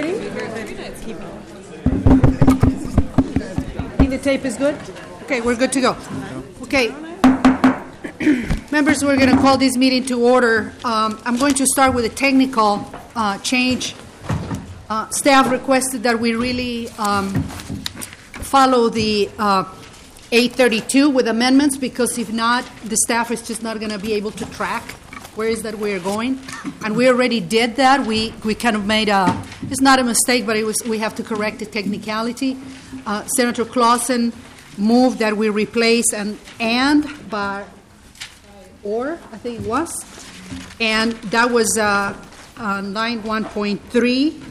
ready? Think the tape is good? Okay, we're good to go. Okay. Members, we're going to call this meeting to order. I'm going to start with a technical change. Staff requested that we really follow the 832 with amendments, because if not, the staff is just not going to be able to track where is that we're going. And we already did that. We kind of made it's not a mistake, but we have to correct the technicality. Senator Clausen moved that we replace and by or, I think it was. And that was line 1.3,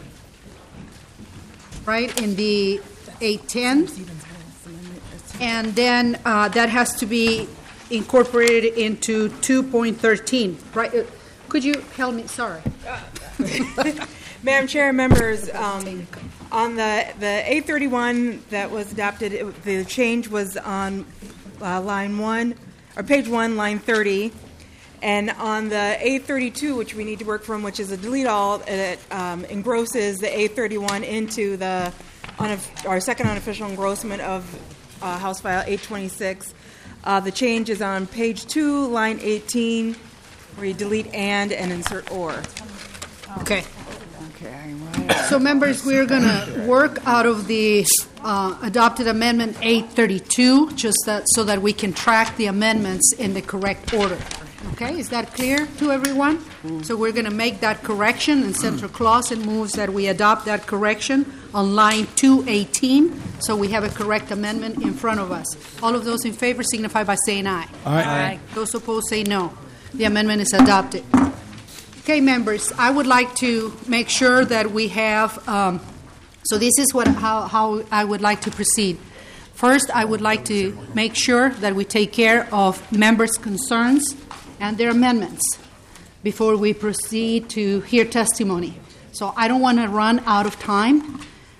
right, in the 810. And then that has to be incorporated into 2.13, right? Could you help me? Sorry. Madam Chair, members, on the 831 that was adopted, the change was on line 1, or page 1, line 30. And on the 832, which we need to work from, which is a delete all, it engrosses the 831 into our second unofficial engrossment of House File 826. The change is on page 2, line 18, where you delete and insert or. Okay. So, members, we're going to work out of the adopted amendment 832, so that we can track the amendments in the correct order. Okay, is that clear to everyone? So we're going to make that correction, and Senator Clausen moves that we adopt that correction on line 218, so we have a correct amendment in front of us. All of those in favor signify by saying aye. Aye. Those opposed say no. The amendment is adopted. Okay, members, I would like to make sure that we have, so this is how I would like to proceed. First, I would like to make sure that we take care of members' concerns and their amendments before we proceed to hear testimony. So I don't want to run out of time,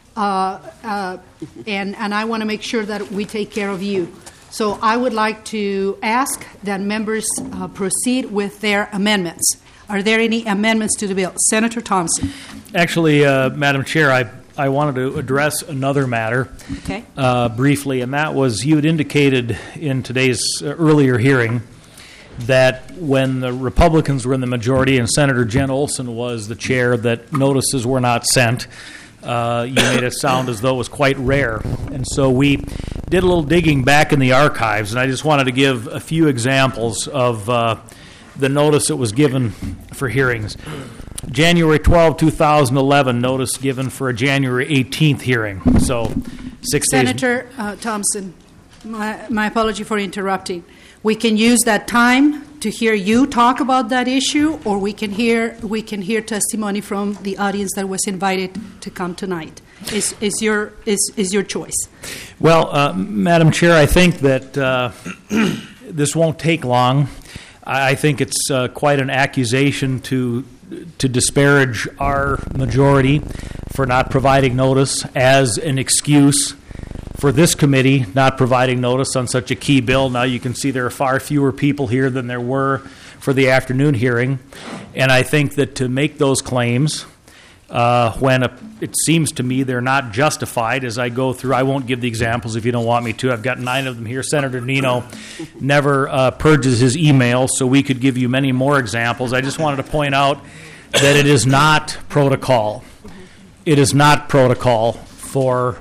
and I want to make sure that we take care of you. So I would like to ask that members proceed with their amendments. Are there any amendments to the bill? Senator Thompson. Actually, Madam Chair, I wanted to address another matter briefly, and that was you had indicated in today's earlier hearing that when the Republicans were in the majority and Senator Jen Olson was the chair, that notices were not sent. You made it sound as though it was quite rare. And so we did a little digging back in the archives, and I just wanted to give a few examples of the notice that was given for hearings. January 12, 2011, notice given for a January 18th hearing. So 6 days. Senator Thompson, my apology for interrupting. We can use that time to hear you talk about that issue, or we can hear testimony from the audience that was invited to come tonight. Is your choice. Well, Madam Chair, I think that this won't take long. I think it's quite an accusation to disparage our majority for not providing notice as an excuse for this committee not providing notice on such a key bill. Now you can see there are far fewer people here than there were for the afternoon hearing. And I think that to make those claims when it seems to me they're not justified, as I go through, I won't give the examples if you don't want me to. I've got 9 of them here. Senator Nino never purges his email, so we could give you many more examples. I just wanted to point out that it is not protocol. It is not protocol for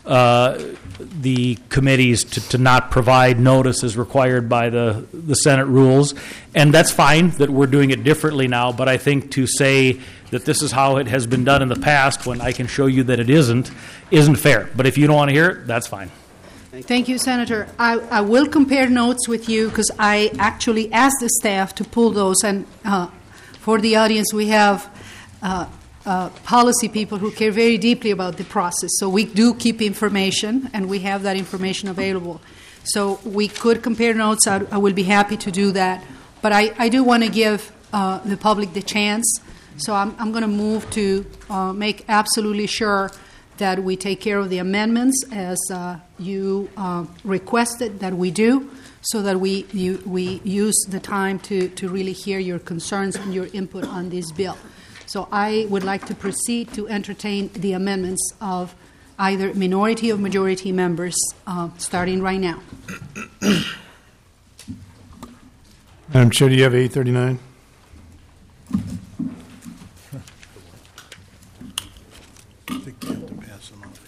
the committees to not provide notice as required by the Senate rules. And that's fine that we're doing it differently now, but I think to say that this is how it has been done in the past when I can show you that it isn't fair. But if you don't want to hear it, that's fine. Thank you, Senator. I will compare notes with you because I actually asked the staff to pull those. And for the audience, we have policy people who care very deeply about the process. So we do keep information, and we have that information available. So we could compare notes. I will be happy to do that. But I do want to give the public the chance. So I'm going to move to make absolutely sure that we take care of the amendments as you requested that we do, so that we use the time to really hear your concerns and your input on this bill. So I would like to proceed to entertain the amendments of either minority or majority members, starting right now. Madam Chair, do you have 839? I think you have to pass them out.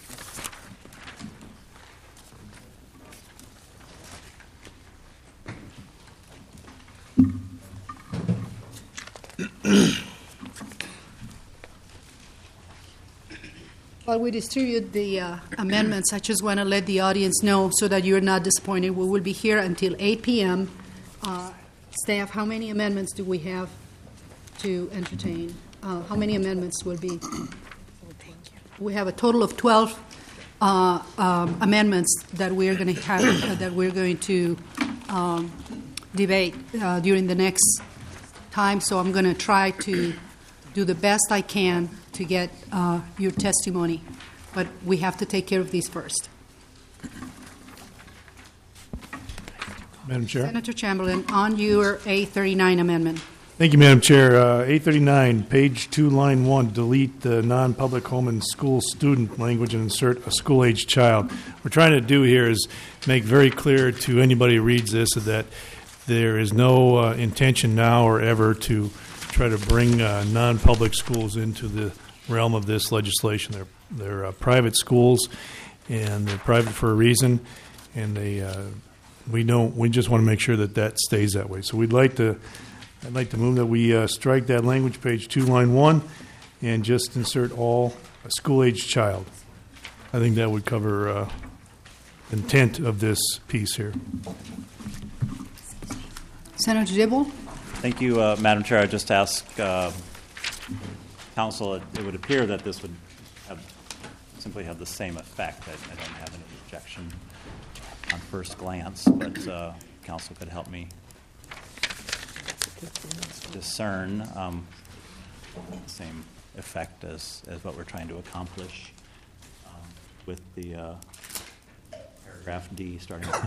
While we distribute the amendments, I just want to let the audience know so that you're not disappointed. We will be here until 8 p.m. Staff, how many amendments do we have to entertain? How many amendments will be? We have a total of 12 amendments that we're going to have that we're going to debate during the next time. So I'm going to try to do the best I can to get your testimony, but we have to take care of these first. Madam Chair. Senator Chamberlain, on your A39 amendment. Thank you, Madam Chair. 839, page 2, line 1, delete the non-public home and school student language and insert a school-age child. What we're trying to do here is make very clear to anybody who reads this that there is no intention now or ever to try to bring non-public schools into the realm of this legislation. They're private schools, and they're private for a reason, and we just want to make sure that that stays that way. So I'd like to move that we strike that language, page 2, line 1, and just insert all a school-age child. I think that would cover intent of this piece here. Senator Dibble? Thank you, Madam Chair. I just ask Council, it would appear that this would simply have the same effect. I don't have any objection on first glance, but Council could help me discern the same effect as what we're trying to accomplish with the paragraph D starting with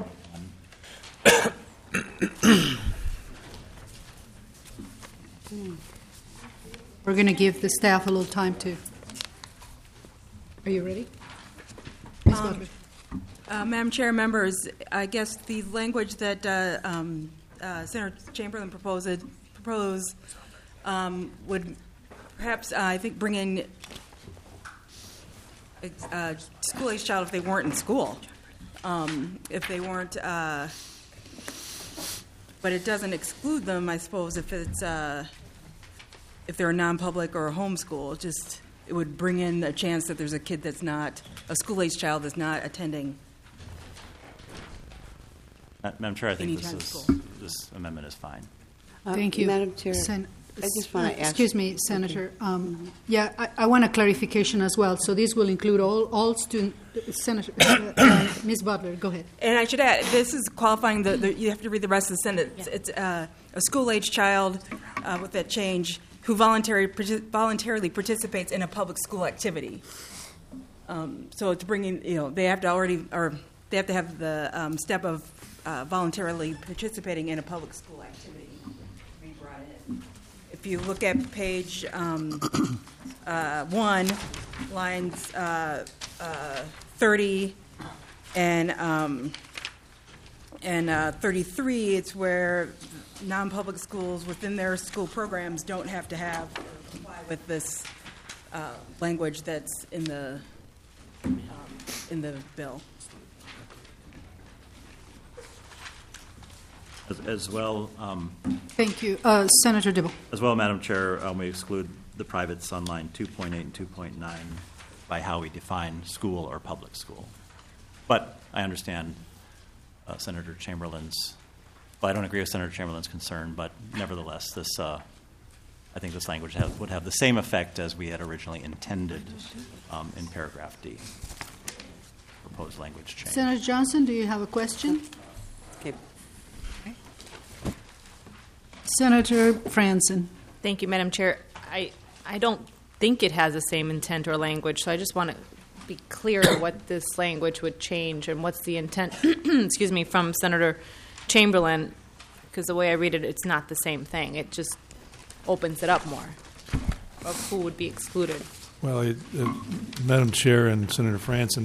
We're going to give the staff a little time to. Are you ready? Ms. Butler. Madam Chair, members, I guess the language that Senator Chamberlain proposed would perhaps, I think, bring in a school-age child if they weren't in school. If they weren't, but it doesn't exclude them, I suppose, if they're a non-public or a homeschool. It would bring in a chance that there's a kid that's not, a school-age child that's not attending. Madam Chair, I think Anytime this amendment is fine. Thank you. Madam Chair, I just want to ask. Excuse me, Senator. Yeah, I want a clarification as well. So this will include all student. Senator, Ms. Butler, go ahead. And I should add, this is qualifying, you have to read the rest of the sentence. Yeah. It's a school-age child with that change who voluntarily participates in a public school activity. So it's bringing, they have to have the step of voluntarily participating in a public school activity to be brought in. If you look at page 1, lines 30 and 33, it's where non-public schools within their school programs don't have to have or comply with this language that's in the bill. As well, Thank you. Senator Dibble. as well, Madam Chair, we exclude the privates on line 2.8 and 2.9 by how we define school or public school. But I understand Senator Chamberlain's. Well, I don't agree with Senator Chamberlain's concern, but nevertheless, I think this language would have the same effect as we had originally intended in paragraph D. Proposed language change. Senator Johnson, do you have a question? Okay. Senator Franzen. Thank you, Madam Chair. I don't think it has the same intent or language, so I just want to be clear what this language would change and what's the intent, excuse me, from Senator Chamberlain, because the way I read it, it's not the same thing. It just opens it up more. of who would be excluded. Well, Madam Chair and Senator Franson,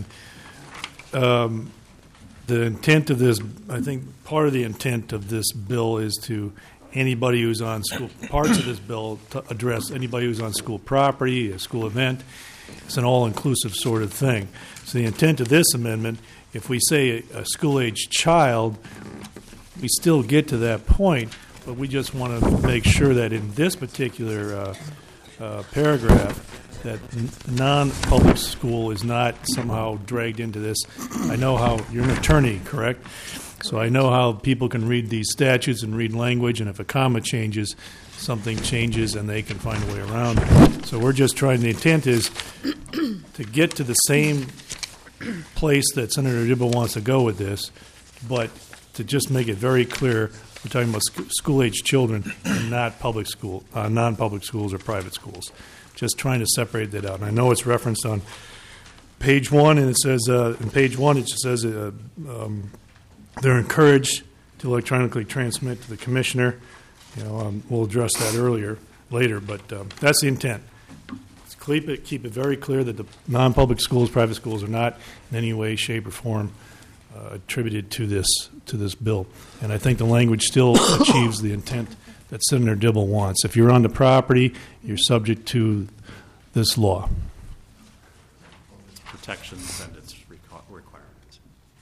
the intent of this, I think part of the intent of this bill is to anybody who's on school, parts of this bill to address anybody who's on school property, a school event. It's an all-inclusive sort of thing. So the intent of this amendment, if we say a school-age child, we still get to that point, but we just want to make sure that in this particular paragraph, that non-public school is not somehow dragged into this. I know how, you're an attorney, correct? So I know how people can read these statutes and read language, and if a comma changes, something changes and they can find a way around it. So we're just trying, the intent is to get to the same place that Senator Dibble wants to go with this, but to just make it very clear, we're talking about school-age children and not public school, non-public schools or private schools. Just trying to separate that out. And I know it's referenced on page 1, and it says, in page 1, it just says they're encouraged to electronically transmit to the commissioner. We'll address that later, but that's the intent. Keep it very clear that the non-public schools, private schools, are not in any way, shape, or form attributed to this bill. And I think the language still achieves the intent that Senator Dibble wants. If you're on the property, you're subject to this law. Its protections and its requirements.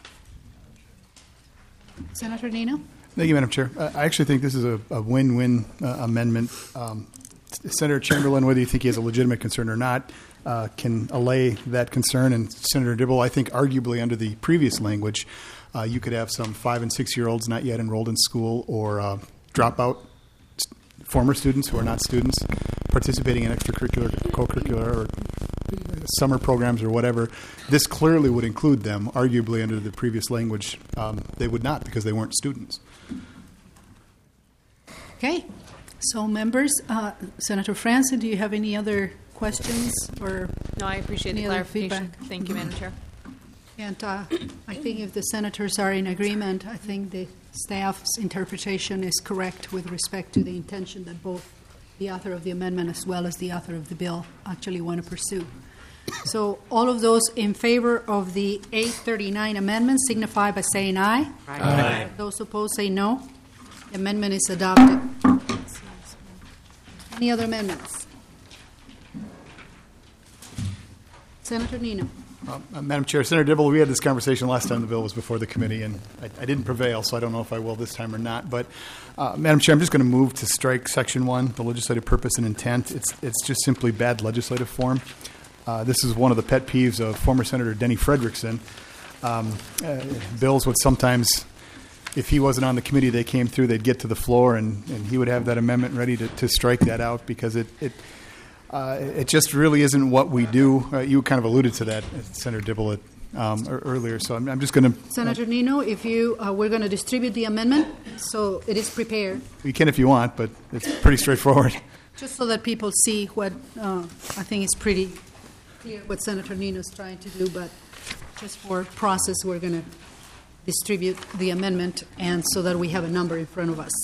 Senator Nino? Thank you, Madam Chair. I actually think this is a win-win amendment. Senator Chamberlain, whether you think he has a legitimate concern or not, can allay that concern. And Senator Dibble, I think arguably under the previous language, you could have some 5- and 6-year-olds not yet enrolled in school or dropout former students who are not students participating in extracurricular, co-curricular, or summer programs or whatever. This clearly would include them. Arguably under the previous language, they would not because they weren't students. Okay. So, members, Senator Franson, do you have any other questions or No, I appreciate the any other clarification. feedback? Thank you, Madam Chair. And I think if the senators are in agreement, I think the staff's interpretation is correct with respect to the intention that both the author of the amendment as well as the author of the bill actually want to pursue. So all of those in favor of the 839 amendment signify by saying aye. Aye. Those opposed say no. The amendment is adopted. Any other amendments? Senator Nino. Madam Chair, Senator Dibble, we had this conversation last time the bill was before the committee, and I didn't prevail, so I don't know if I will this time or not. But, Madam Chair, I'm just going to move to strike Section 1, the legislative purpose and intent. It's just simply bad legislative form. This is one of the pet peeves of former Senator Denny Frederickson. Bills would sometimes, if he wasn't on the committee, they came through, they'd get to the floor, and he would have that amendment ready to strike that out because it just really isn't what we do. You kind of alluded to that, Senator Dibble, earlier. So I'm just going to... Senator Nino, if you, we're going to distribute the amendment, so it is prepared. You can if you want, but it's pretty straightforward. Just so that people see what, I think it's pretty clear what Senator Nino is trying to do, but just for process, we're going to distribute the amendment, and so that we have a number in front of us.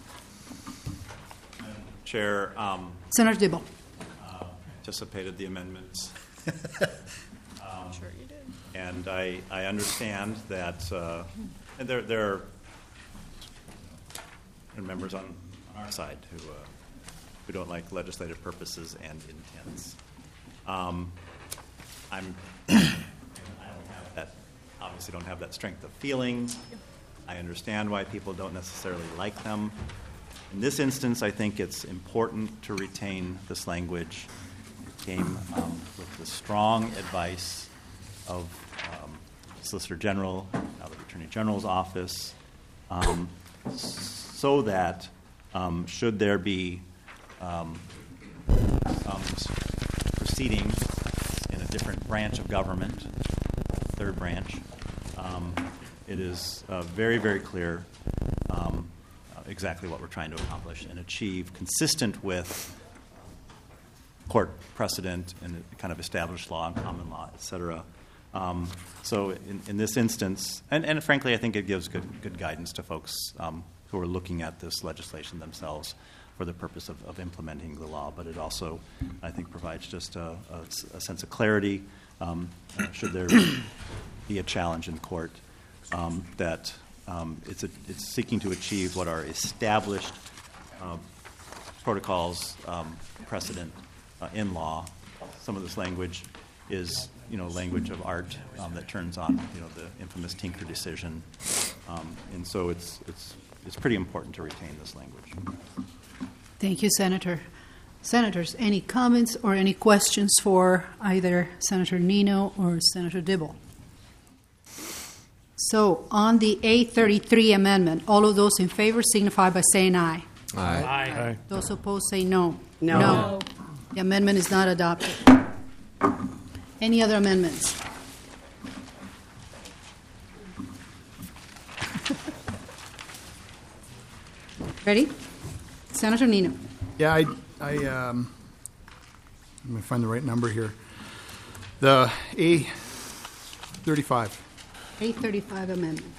Chair, Senator Dibble. anticipated the amendments. Sure you did. And I understand that and there are members on our side who don't like legislative purposes and intents. I don't have that, obviously don't have that strength of feeling. I understand why people don't necessarily like them. In this instance, I think it's important to retain this language. It came with the strong advice of Solicitor General, now the Attorney General's office, so that should there be some proceeding in a different branch of government, third branch, it is very, very clear exactly what we're trying to accomplish and achieve, consistent with court precedent and kind of established law and common law, et cetera. So in this instance, and frankly, I think it gives good guidance to folks who are looking at this legislation themselves. for the purpose of implementing the law, but it also, I think, provides just a sense of clarity should there be a challenge in court that it's seeking to achieve what are established protocols, precedent in law. Some of this language is, language of art that turns on, the infamous Tinker decision, and so it's pretty important to retain this language. Thank you, Senator. Senators, any comments or any questions for either Senator Nino or Senator Dibble? So, on the 833 amendment, all of those in favor signify by saying aye. Aye. Aye. Those opposed say no. No. The amendment is not adopted. Any other amendments? Ready? Senator Nino. Yeah, I'm going to find the right number here. The A35. 835 amendment.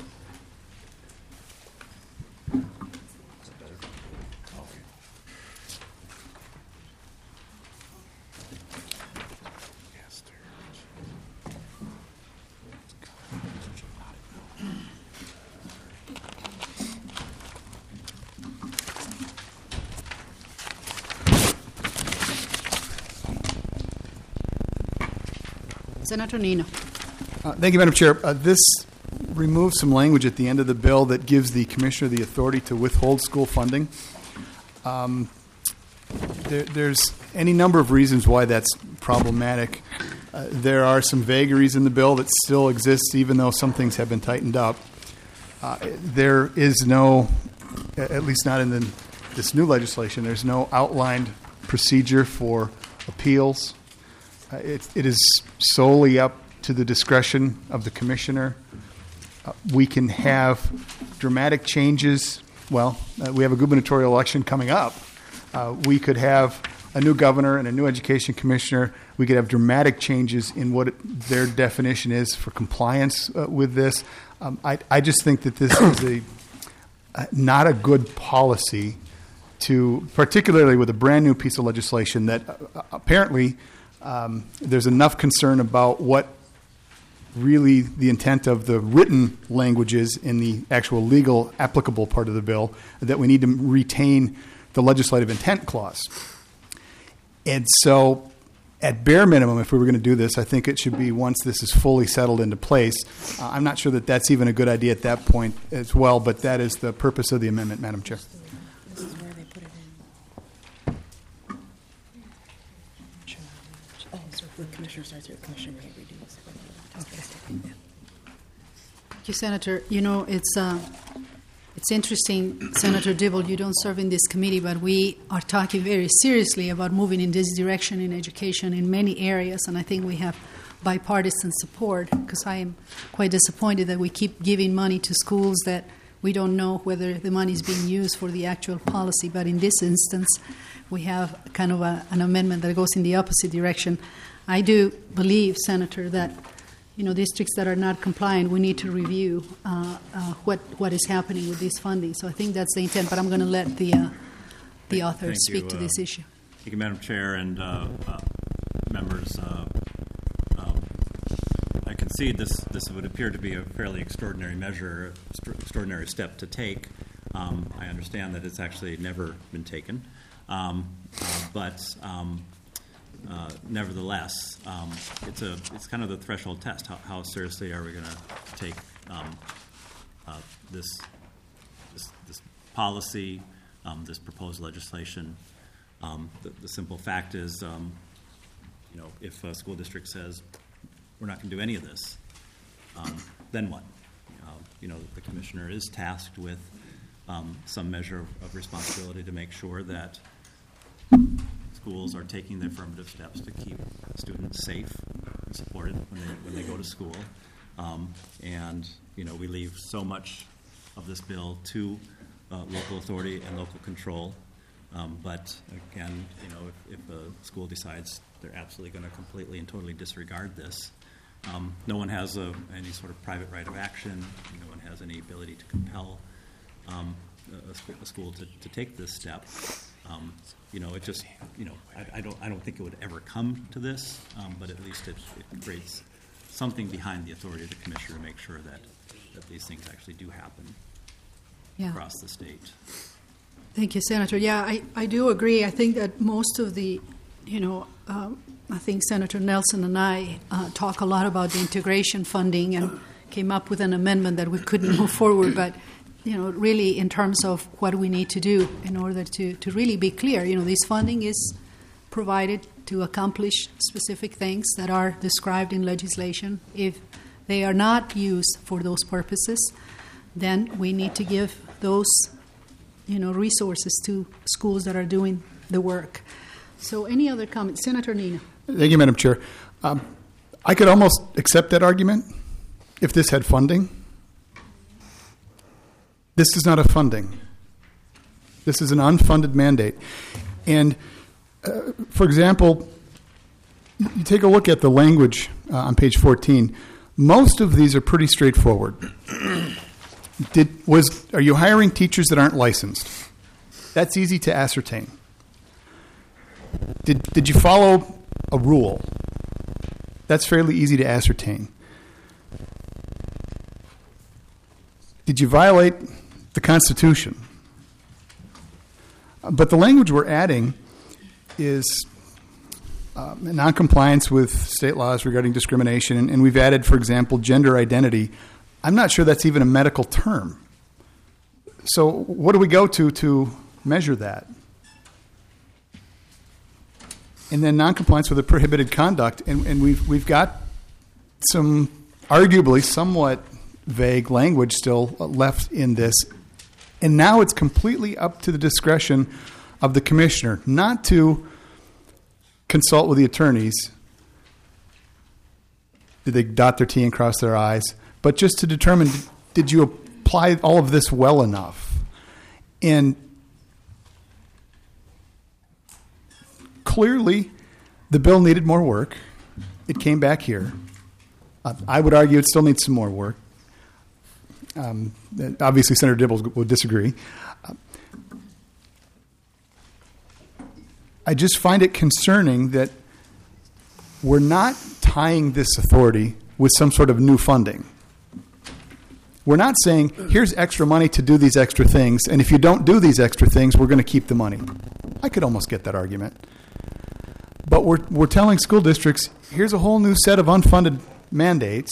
Senator Nino. Thank you, Madam Chair. This removes some language at the end of the bill that gives the commissioner the authority to withhold school funding. There's any number of reasons why that's problematic. There are some vagaries in the bill that still exist, even though some things have been tightened up. There is no, at least not in this new legislation, there's no outlined procedure for appeals. It is solely up to the discretion of the commissioner. We can have dramatic changes. Well, we have a gubernatorial election coming up. We could have a new governor and a new education commissioner. We could have dramatic changes in what their definition is for compliance with this. I just think that this is not a good policy particularly with a brand new piece of legislation that apparently there's enough concern about what really the intent of the written language is in the actual legal applicable part of the bill that we need to retain the legislative intent clause. And so at bare minimum, if we were going to do this, I think it should be once this is fully settled into place. I'm not sure that that's even a good idea at that point as well, but that is the purpose of the amendment, Madam Chair. This is where they put it in. Oh, so if the commissioner starts here, the commissioner may redo this. Thank you, Senator. It's interesting, Senator Dibble, you don't serve in this committee, but we are talking very seriously about moving in this direction in education in many areas, and I think we have bipartisan support, because I am quite disappointed that we keep giving money to schools that we don't know whether the money is being used for the actual policy. But in this instance, we have kind of an amendment that goes in the opposite direction. I do believe, Senator, that districts that are not compliant, we need to review what is happening with this funding. So I think that's the intent, but I'm going to let the author speak to this issue. Thank you, Madam Chair, and members. I concede this would appear to be a fairly extraordinary measure, extraordinary step to take. I understand that it's actually never been taken, but nevertheless, it's kind of the threshold test. How seriously are we going to take this policy, this proposed legislation? The simple fact is, if a school district says we're not going to do any of this, then what? The commissioner is tasked with some measure of responsibility to make sure that schools are taking the affirmative steps to keep students safe and supported when they go to school. And we leave so much of this bill to local authority and local control. But again, if a school decides they're absolutely going to completely and totally disregard this, no one has any sort of private right of action. No one has any ability to compel a school to take this step. It just, I don't think it would ever come to this, but at least it creates something behind the authority of the commissioner to make sure that these things actually do happen across the state. Thank you, Senator. Yeah, I do agree. I think that most of the, I think Senator Nelson and I talk a lot about the integration funding and came up with an amendment that we couldn't move forward, but really in terms of what we need to do in order to really be clear. This funding is provided to accomplish specific things that are described in legislation. If they are not used for those purposes, then we need to give those, resources to schools that are doing the work. So any other comments? Senator Nina. Thank you, Madam Chair. I could almost accept that argument if this had funding. This is not a funding. This is an unfunded mandate. And, for example, you take a look at the language on page 14. Most of these are pretty straightforward. Are you hiring teachers that aren't licensed? That's easy to ascertain. Did you follow a rule? That's fairly easy to ascertain. Did you violate the Constitution? But the language we're adding is noncompliance with state laws regarding discrimination, and we've added, for example, gender identity. I'm not sure that's even a medical term. So what do we go to measure that? And then noncompliance with a prohibited conduct, and we've got some arguably somewhat vague language still left in this. And now it's completely up to the discretion of the commissioner not to consult with the attorneys. Did they dot their T and cross their I's? But just to determine, did you apply all of this well enough? And clearly, the bill needed more work. It came back here. I would argue it still needs some more work. Obviously, Senator Dibble would disagree. I just find it concerning that we're not tying this authority with some sort of new funding. We're not saying, here's extra money to do these extra things, and if you don't do these extra things, we're going to keep the money. I could almost get that argument. But we're telling school districts, here's a whole new set of unfunded mandates,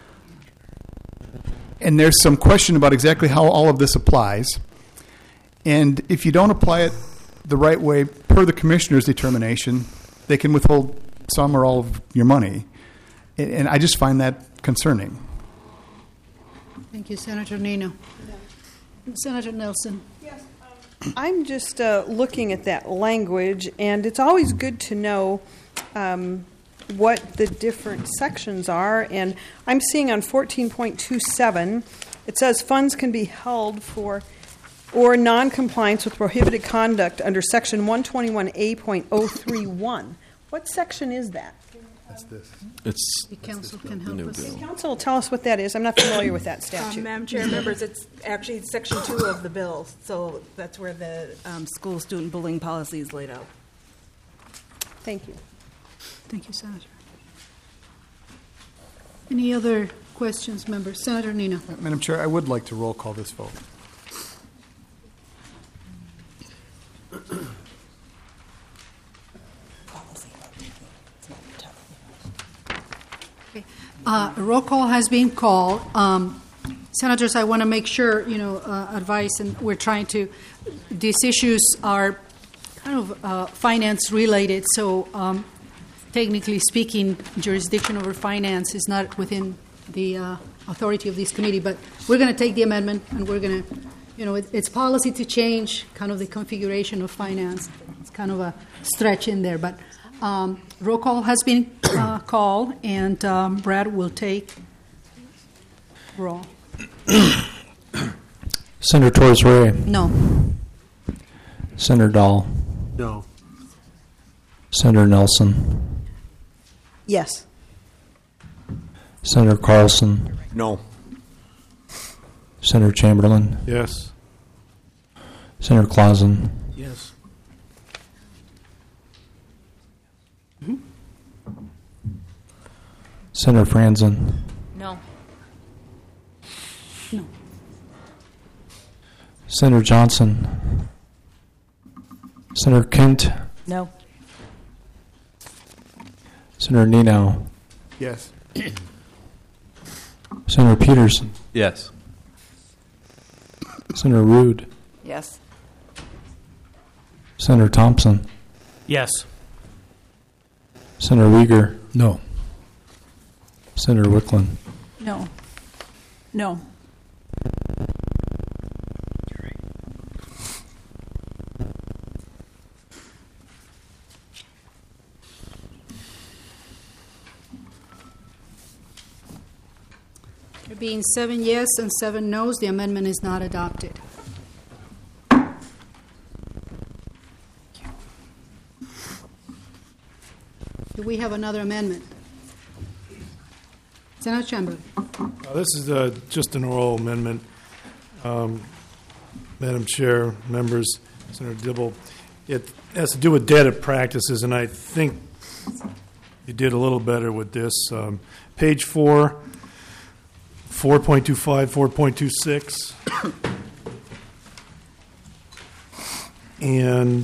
and there's some question about exactly how all of this applies. And if you don't apply it the right way per the commissioner's determination, they can withhold some or all of your money. And I just find that concerning. Thank you, Senator Nino. Senator Nelson. Yes, I'm just looking at that language, and it's always good to know what the different sections are. And I'm seeing on 14.27, it says funds can be held for or noncompliance with prohibited conduct under Section 121A.031. What section is that? That's this. The council can help us. Can council tell us what that is? I'm not familiar with that statute. Madam Chair, members, it's actually Section 2 of the bill, so that's where the school student bullying policy is laid out. Thank you. Thank you, Senator. Any other questions, members? Senator Nino. Madam Chair, I would like to roll call this vote. A roll call has been called. Senators, I want to make sure, advice, and we're trying to, these issues are kind of finance related, so technically speaking, jurisdiction over finance is not within the authority of this committee, but we're going to take the amendment and we're going to, it's policy to change kind of the configuration of finance. It's kind of a stretch in there, but roll call has been called, and Brad will take roll. Senator Torres-Ray. No. Senator Dahl. No. Senator Nelson. Yes. Senator Carlson. No. Senator Chamberlain. Yes. Senator Clausen. Yes. Senator Franzen, No. Senator Johnson, Senator Kent, No. Senator Nino, Yes. Senator Peterson, Yes. Senator Rude, Yes. Senator Thompson, Yes. Senator Uyghur, No. Senator Wickland. No. No. There being 7 yes and 7 no's, the amendment is not adopted. Do we have another amendment? Senator Chamberlain. This is just an oral amendment. Madam Chair, members, Senator Dibble. It has to do with data practices, and I think you did a little better with this. Page 4, 4.25, 4.26. And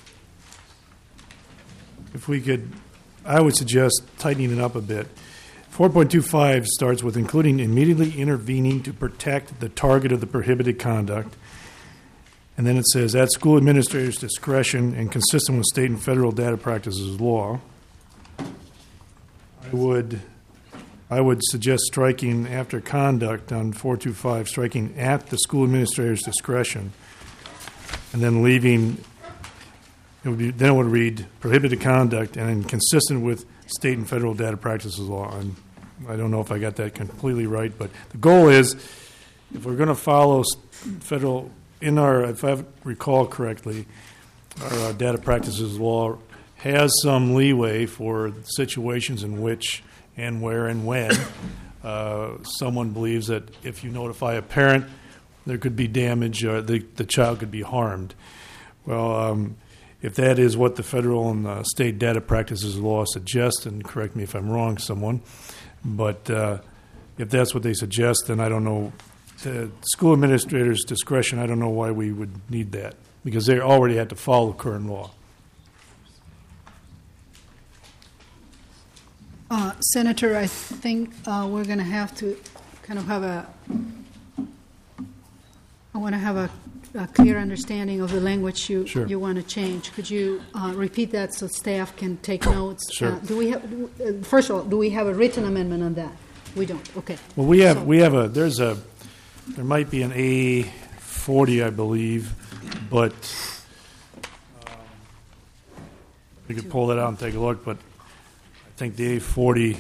if we could, I would suggest tightening it up a bit. 4.25 starts with including immediately intervening to protect the target of the prohibited conduct. And then it says, at school administrators' discretion and consistent with state and federal data practices law. I would suggest striking after conduct on 425, striking at the school administrator's discretion, and then leaving, then it would read prohibited conduct and consistent with state and federal data practices law. And I don't know if I got that completely right, but the goal is, if we're going to follow federal, if I recall correctly, our data practices law has some leeway for situations in which and where and when someone believes that if you notify a parent, there could be damage or the child could be harmed. Well, if that is what the federal and state data practices law suggests, and correct me if I'm wrong, someone, but if that's what they suggest, then I don't know. The school administrator's discretion, I don't know why we would need that, because they already had to follow current law. Senator, I think we're going to have to kind of have I want to have a clear understanding of the language you want to change. Could you repeat that so staff can take notes? Sure. Do we have, first of all, do we have a written amendment on that? We don't. Okay. Well, there might be an A40, I believe, but we could pull that out and take a look. But I think the A40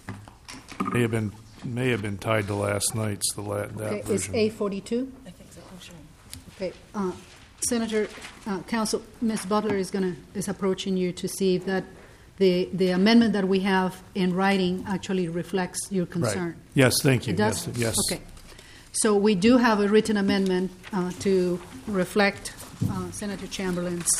may have been tied to last night's that Okay. Is version. A42? I think so. Oh, sure. Okay. Senator, Counsel, Ms. Butler is approaching you to see if that the amendment that we have in writing actually reflects your concern. Right. Yes, thank you. It does? Yes. Okay. So we do have a written amendment to reflect Senator Chamberlain's.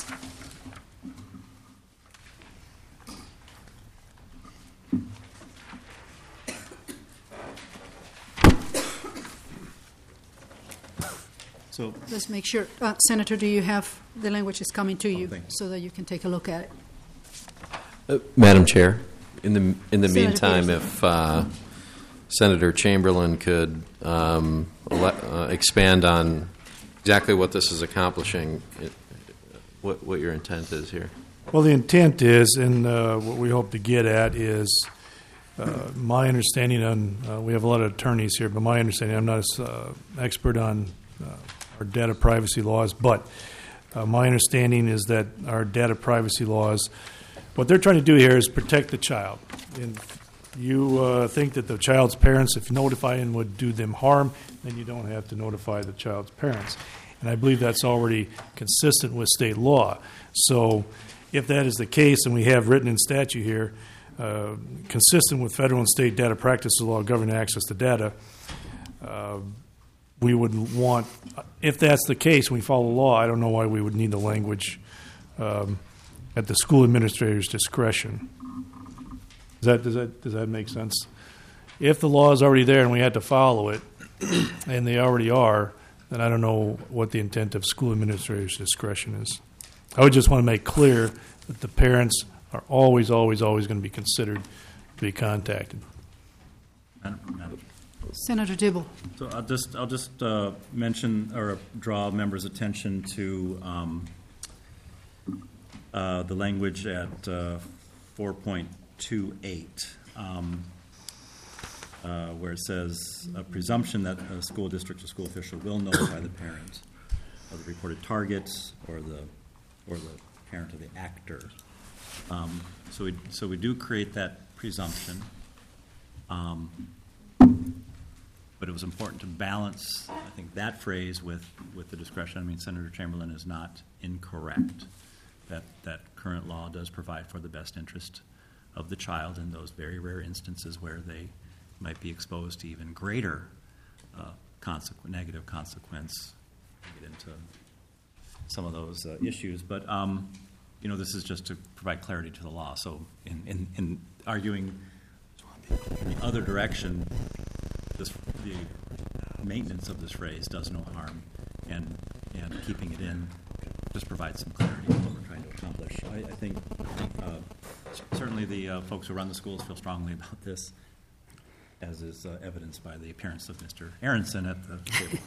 So Let's make sure. Senator, do you have the language is coming to you so that you can take a look at it? Madam Chair, in the Senator meantime, Peterson. if Senator Chamberlain could expand on exactly what this is accomplishing, what your intent is here. Well, the intent is, and what we hope to get at is, my understanding on, we have a lot of attorneys here, but my understanding, I'm not an expert on our data privacy laws, but my understanding is that our data privacy laws, what they're trying to do here is protect the child. And you think that the child's parents, if notifying would do them harm, then you don't have to notify the child's parents. And I believe that's already consistent with state law. So if that is the case, and we have written in statute here, consistent with federal and state data practices law governing access to data, we would want, if that's the case, we follow law, I don't know why we would need the language at the school administrator's discretion. Does that make sense? If the law is already there and we had to follow it, and they already are, then I don't know what the intent of school administrator's discretion is. I would just want to make clear that the parents are always going to be considered to be contacted. Madam. Senator Dibble. So I'll just mention or draw members' attention to the language at 4.28, where it says a presumption that a school district or school official will notify the parent of the reported targets or the parent of the actor. So we do create that presumption. But it was important to balance, I think, that phrase with the discretion. I mean, Senator Chamberlain is not incorrect. That current law does provide for the best interest of the child in those very rare instances where they might be exposed to even greater negative consequence. We'll get into some of those issues, but this is just to provide clarity to the law. So in arguing in the other direction, the maintenance of this phrase does no harm, and keeping it in just provides some clarity of what we're trying to accomplish. I think certainly the folks who run the schools feel strongly about this, as is evidenced by the appearance of Mr. Aronson at the table.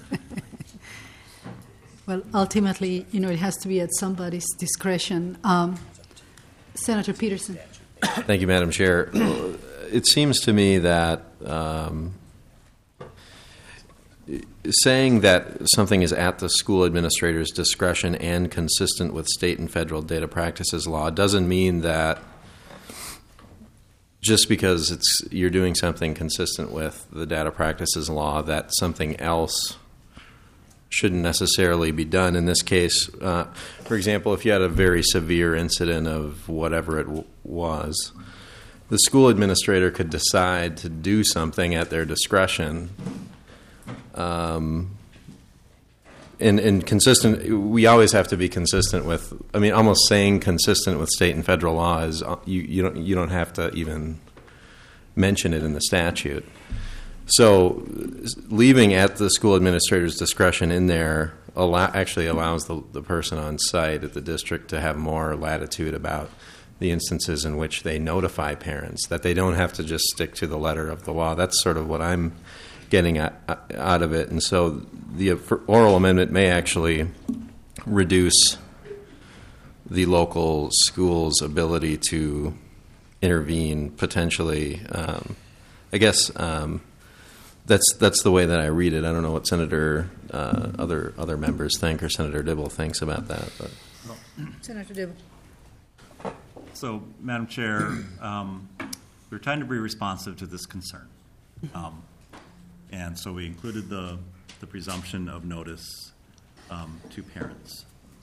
Well, ultimately, it has to be at somebody's discretion. Senator Peterson. Thank you, Madam Chair. It seems to me that saying that something is at the school administrator's discretion and consistent with state and federal data practices law doesn't mean that just because you're doing something consistent with the data practices law that something else shouldn't necessarily be done. In this case, for example, if you had a very severe incident of whatever it was, the school administrator could decide to do something at their discretion. And consistent, we always have to be consistent with, almost saying consistent with state and federal law is, you don't have to even mention it in the statute. So leaving at the school administrator's discretion in there actually allows the person on site at the district to have more latitude about the instances in which they notify parents, that they don't have to just stick to the letter of the law. That's sort of what I'm getting out of it. And so the oral amendment may actually reduce the local school's ability to intervene potentially. I guess that's the way that I read it. I don't know what Senator other members think or Senator Dibble thinks about that. But. Senator Dibble. So, Madam Chair, we're trying to be responsive to this concern. And so we included the presumption of notice to parents.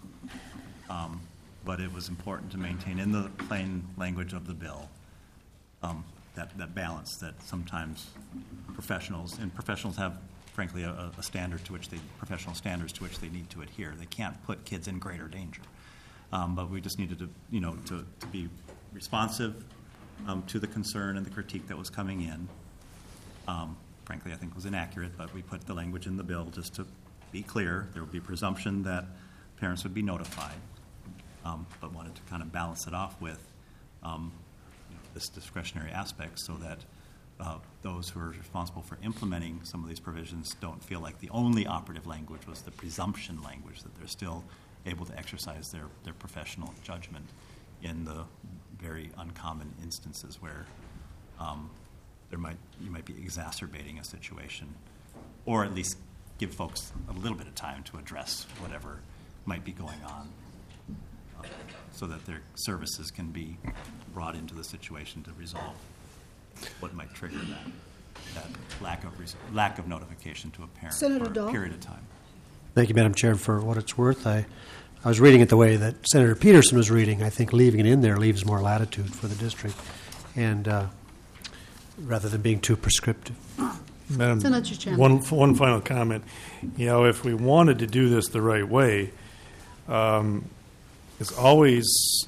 But it was important to maintain in the plain language of the bill that balance that sometimes professionals have, frankly, a standard to which professional standards to which they need to adhere. They can't put kids in greater danger. But we just needed to be responsive to the concern and the critique that was coming in. Frankly, I think it was inaccurate, but we put the language in the bill just to be clear. There would be presumption that parents would be notified, but wanted to kind of balance it off with this discretionary aspect so that those who are responsible for implementing some of these provisions don't feel like the only operative language was the presumption language, that they're still able to exercise their professional judgment in the very uncommon instances where you might be exacerbating a situation, or at least give folks a little bit of time to address whatever might be going on, so that their services can be brought into the situation to resolve what might trigger that lack of notification to a parent Senator for Dahl. a period of time. Thank you, Madam Chair. For what it's worth, I was reading it the way that Senator Peterson was reading. I think leaving it in there leaves more latitude for the district, and rather than being too prescriptive. Madam, Senator Chamberlain. one final comment. If we wanted to do this the right way, it's always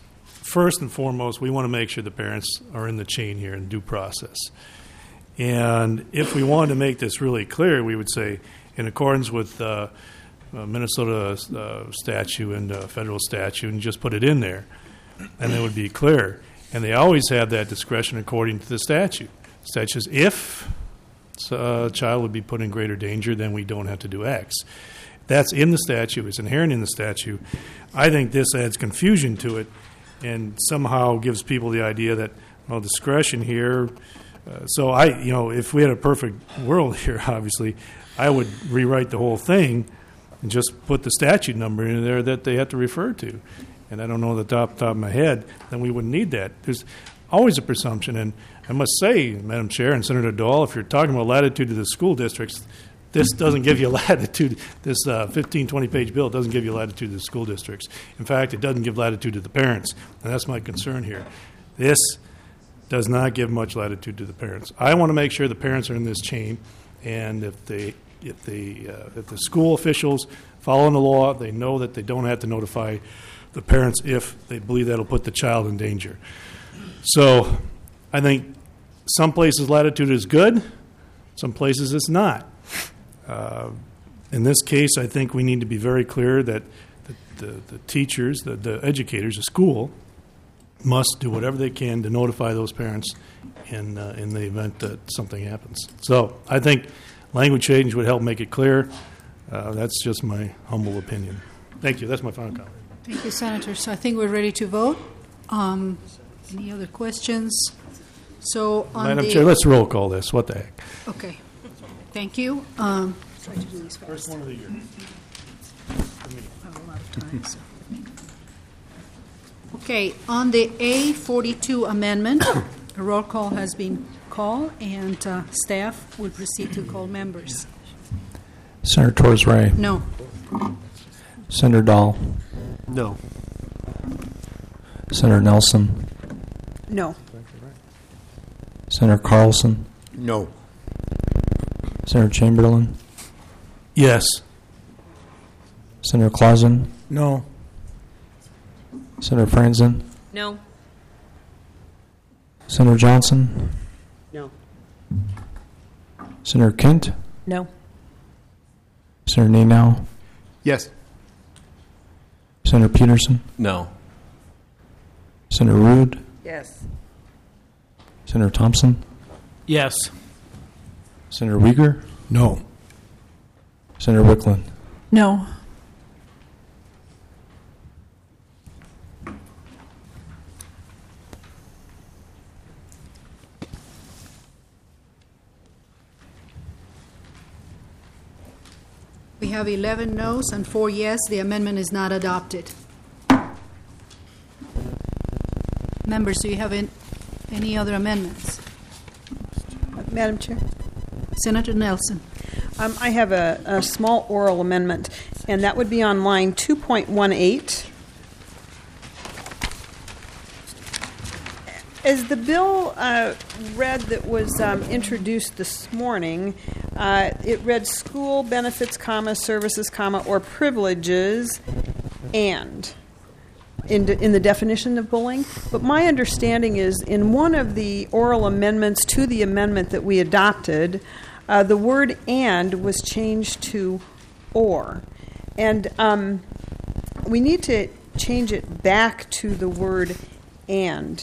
first and foremost, we want to make sure the parents are in the chain here in due process. And if we wanted to make this really clear, we would say, in accordance with Minnesota statute and federal statute, and just put it in there, and it would be clear. And they always have that discretion according to the statute. The statute says if a child would be put in greater danger, then we don't have to do X. That's in the statute. It's inherent in the statute. I think this adds confusion to it and somehow gives people the idea that, well, discretion here. So if we had a perfect world here, obviously, I would rewrite the whole thing and just put the statute number in there that they have to refer to. And I don't know the top of my head, then we wouldn't need that. There's always a presumption. And I must say, Madam Chair and Senator Dahl, if you're talking about latitude to the school districts, this doesn't give you latitude. This 15, 20-page bill doesn't give you latitude to the school districts. In fact, it doesn't give latitude to the parents. And that's my concern here. This does not give much latitude to the parents. I want to make sure the parents are in this chain, and if the school officials follow the law, they know that they don't have to notify the parents if they believe that'll put the child in danger. So I think some places latitude is good, some places it's not. In this case, I think we need to be very clear that the teachers, the educators, the school, must do whatever they can to notify those parents in the event that something happens. So I think language change would help make it clear. That's just my humble opinion. Thank you. That's my final comment. Thank you, Senator. So I think we're ready to vote. Any other questions? So on Madam Chair, let's roll call this. What the heck? Okay. Thank you. Try to do these fast. First one of the year. I have a lot of time. So. Okay. On the A42 amendment, a roll call has been called, and staff will proceed to call members. Senator Torres Ray. No. Senator Dahl. No. Senator Nelson. No. Senator Carlson. No. Senator Chamberlain. Yes. Senator Clausen. No. Senator Franzen. No. Senator Johnson. No. Senator Kent. No. Senator Nenow. Yes. Senator Peterson. No. Senator Rude. Yes. Senator Thompson. Yes. Senator Uyghur. No. Senator Wickland. No. We have 11 noes and 4 yes. The amendment is not adopted. Members, do you have any other amendments? Madam Chair? Senator Nelson. I have a small oral amendment, and that would be on line 2.18. As the bill read that was introduced this morning, it read school benefits, services, or privileges, and in the definition of bullying. But my understanding is in one of the oral amendments to the amendment that we adopted, the word and was changed to or. And we need to change it back to the word and.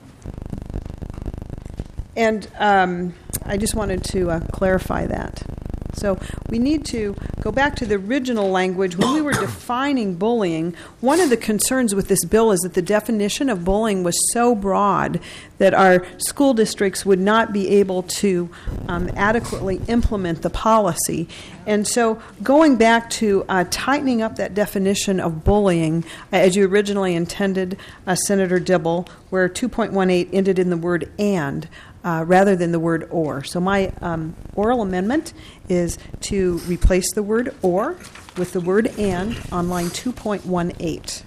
And I just wanted to clarify that. So we need to go back to the original language. When we were defining bullying, one of the concerns with this bill is that the definition of bullying was so broad that our school districts would not be able to adequately implement the policy. And so going back to tightening up that definition of bullying, as you originally intended, Senator Dibble, where 2.18 ended in the word and, rather than the word or. So my oral amendment is to replace the word or with the word and on line 2.18.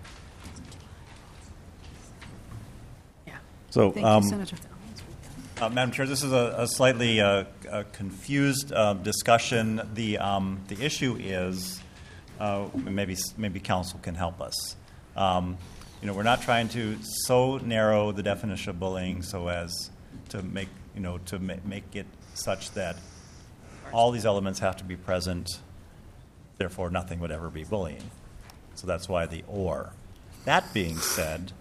So, Thank you, Senator. Madam Chair, this is a slightly confused discussion. The issue is maybe council can help us. we're not trying to so narrow the definition of bullying so as to make it such that all these elements have to be present, therefore nothing would ever be bullying. So that's why the or. That being said,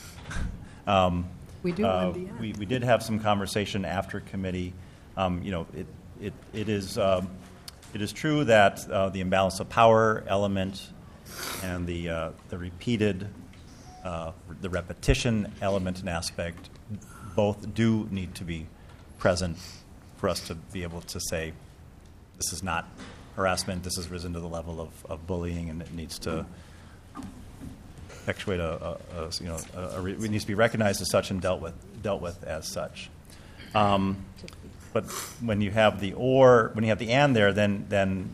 We do want the and. we did have some conversation after committee. It is true that the imbalance of power element and the repeated, the repetition element and aspect both do need to be present for us to be able to say this is not harassment, this has risen to the level of bullying, and it needs to effectuate it needs to be recognized as such and dealt with as such. But when you have the or, when you have the and there, then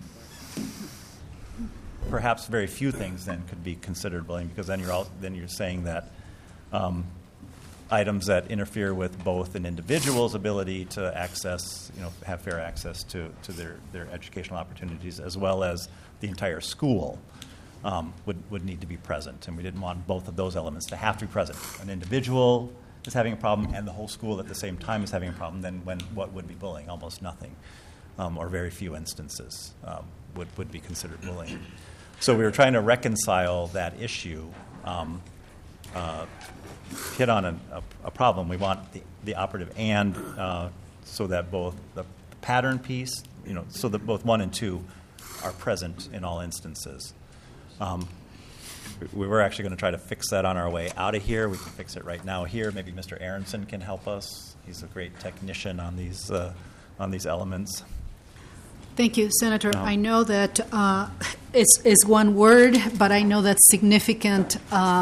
perhaps very few things then could be considered bullying, because then you're saying that items that interfere with both an individual's ability to access, have fair access to their educational opportunities, as well as the entire school, would need to be present. And we didn't want both of those elements to have to be present. An individual is having a problem and the whole school at the same time is having a problem, then what would be bullying? Almost nothing, or very few instances would be considered bullying. So we were trying to reconcile that issue, hit on a problem. We want the operative and, so that both the pattern piece, so that both 1 and 2 are present in all instances. We were actually going to try to fix that on our way out of here. We can fix it right now here. Maybe Mr. Aronson can help us. He's a great technician on these elements. Thank you, Senator. I know that it's one word, but I know that significant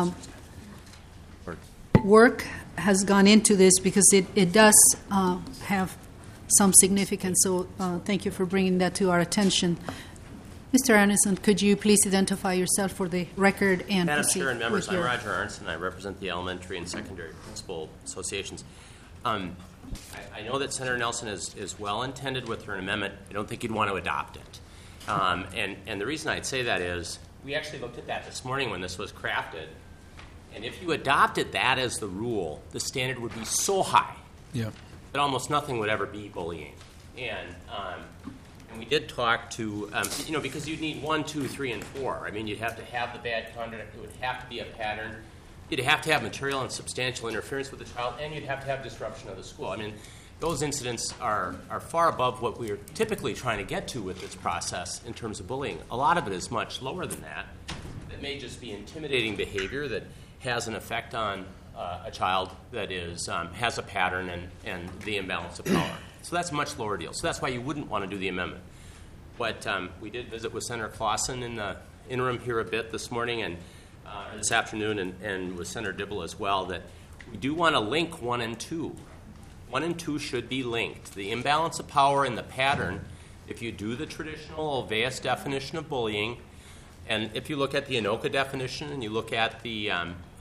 work has gone into this because it does have some significance. So thank you for bringing that to our attention. Mr. Aronson, could you please identify yourself for the record and Madam proceed Chair and members, with I'm Roger Aronson. I represent the elementary and secondary principal associations. I know that Senator Nelson is well-intended with her amendment. I don't think you'd want to adopt it. And the reason I'd say that is we actually looked at that this morning when this was crafted. And if you adopted that as the rule, the standard would be so high that almost nothing would ever be bullying. And we did talk to, because you'd need 1, 2, 3, and 4. I mean, you'd have to have the bad conduct. It would have to be a pattern. You'd have to have material and substantial interference with the child, and you'd have to have disruption of the school. I mean, those incidents are far above what we are typically trying to get to with this process in terms of bullying. A lot of it is much lower than that. It may just be intimidating behavior that has an effect on a child that has a pattern and the imbalance of power. So that's a much lower deal. So that's why you wouldn't want to do the amendment. But we did visit with Senator Clausen in the interim here a bit this morning and this afternoon, and with Senator Dibble as well, that we do want to link 1 and 2. 1 and 2 should be linked. The imbalance of power and the pattern, if you do the traditional Oveus definition of bullying, and if you look at the Anoka definition and you look at the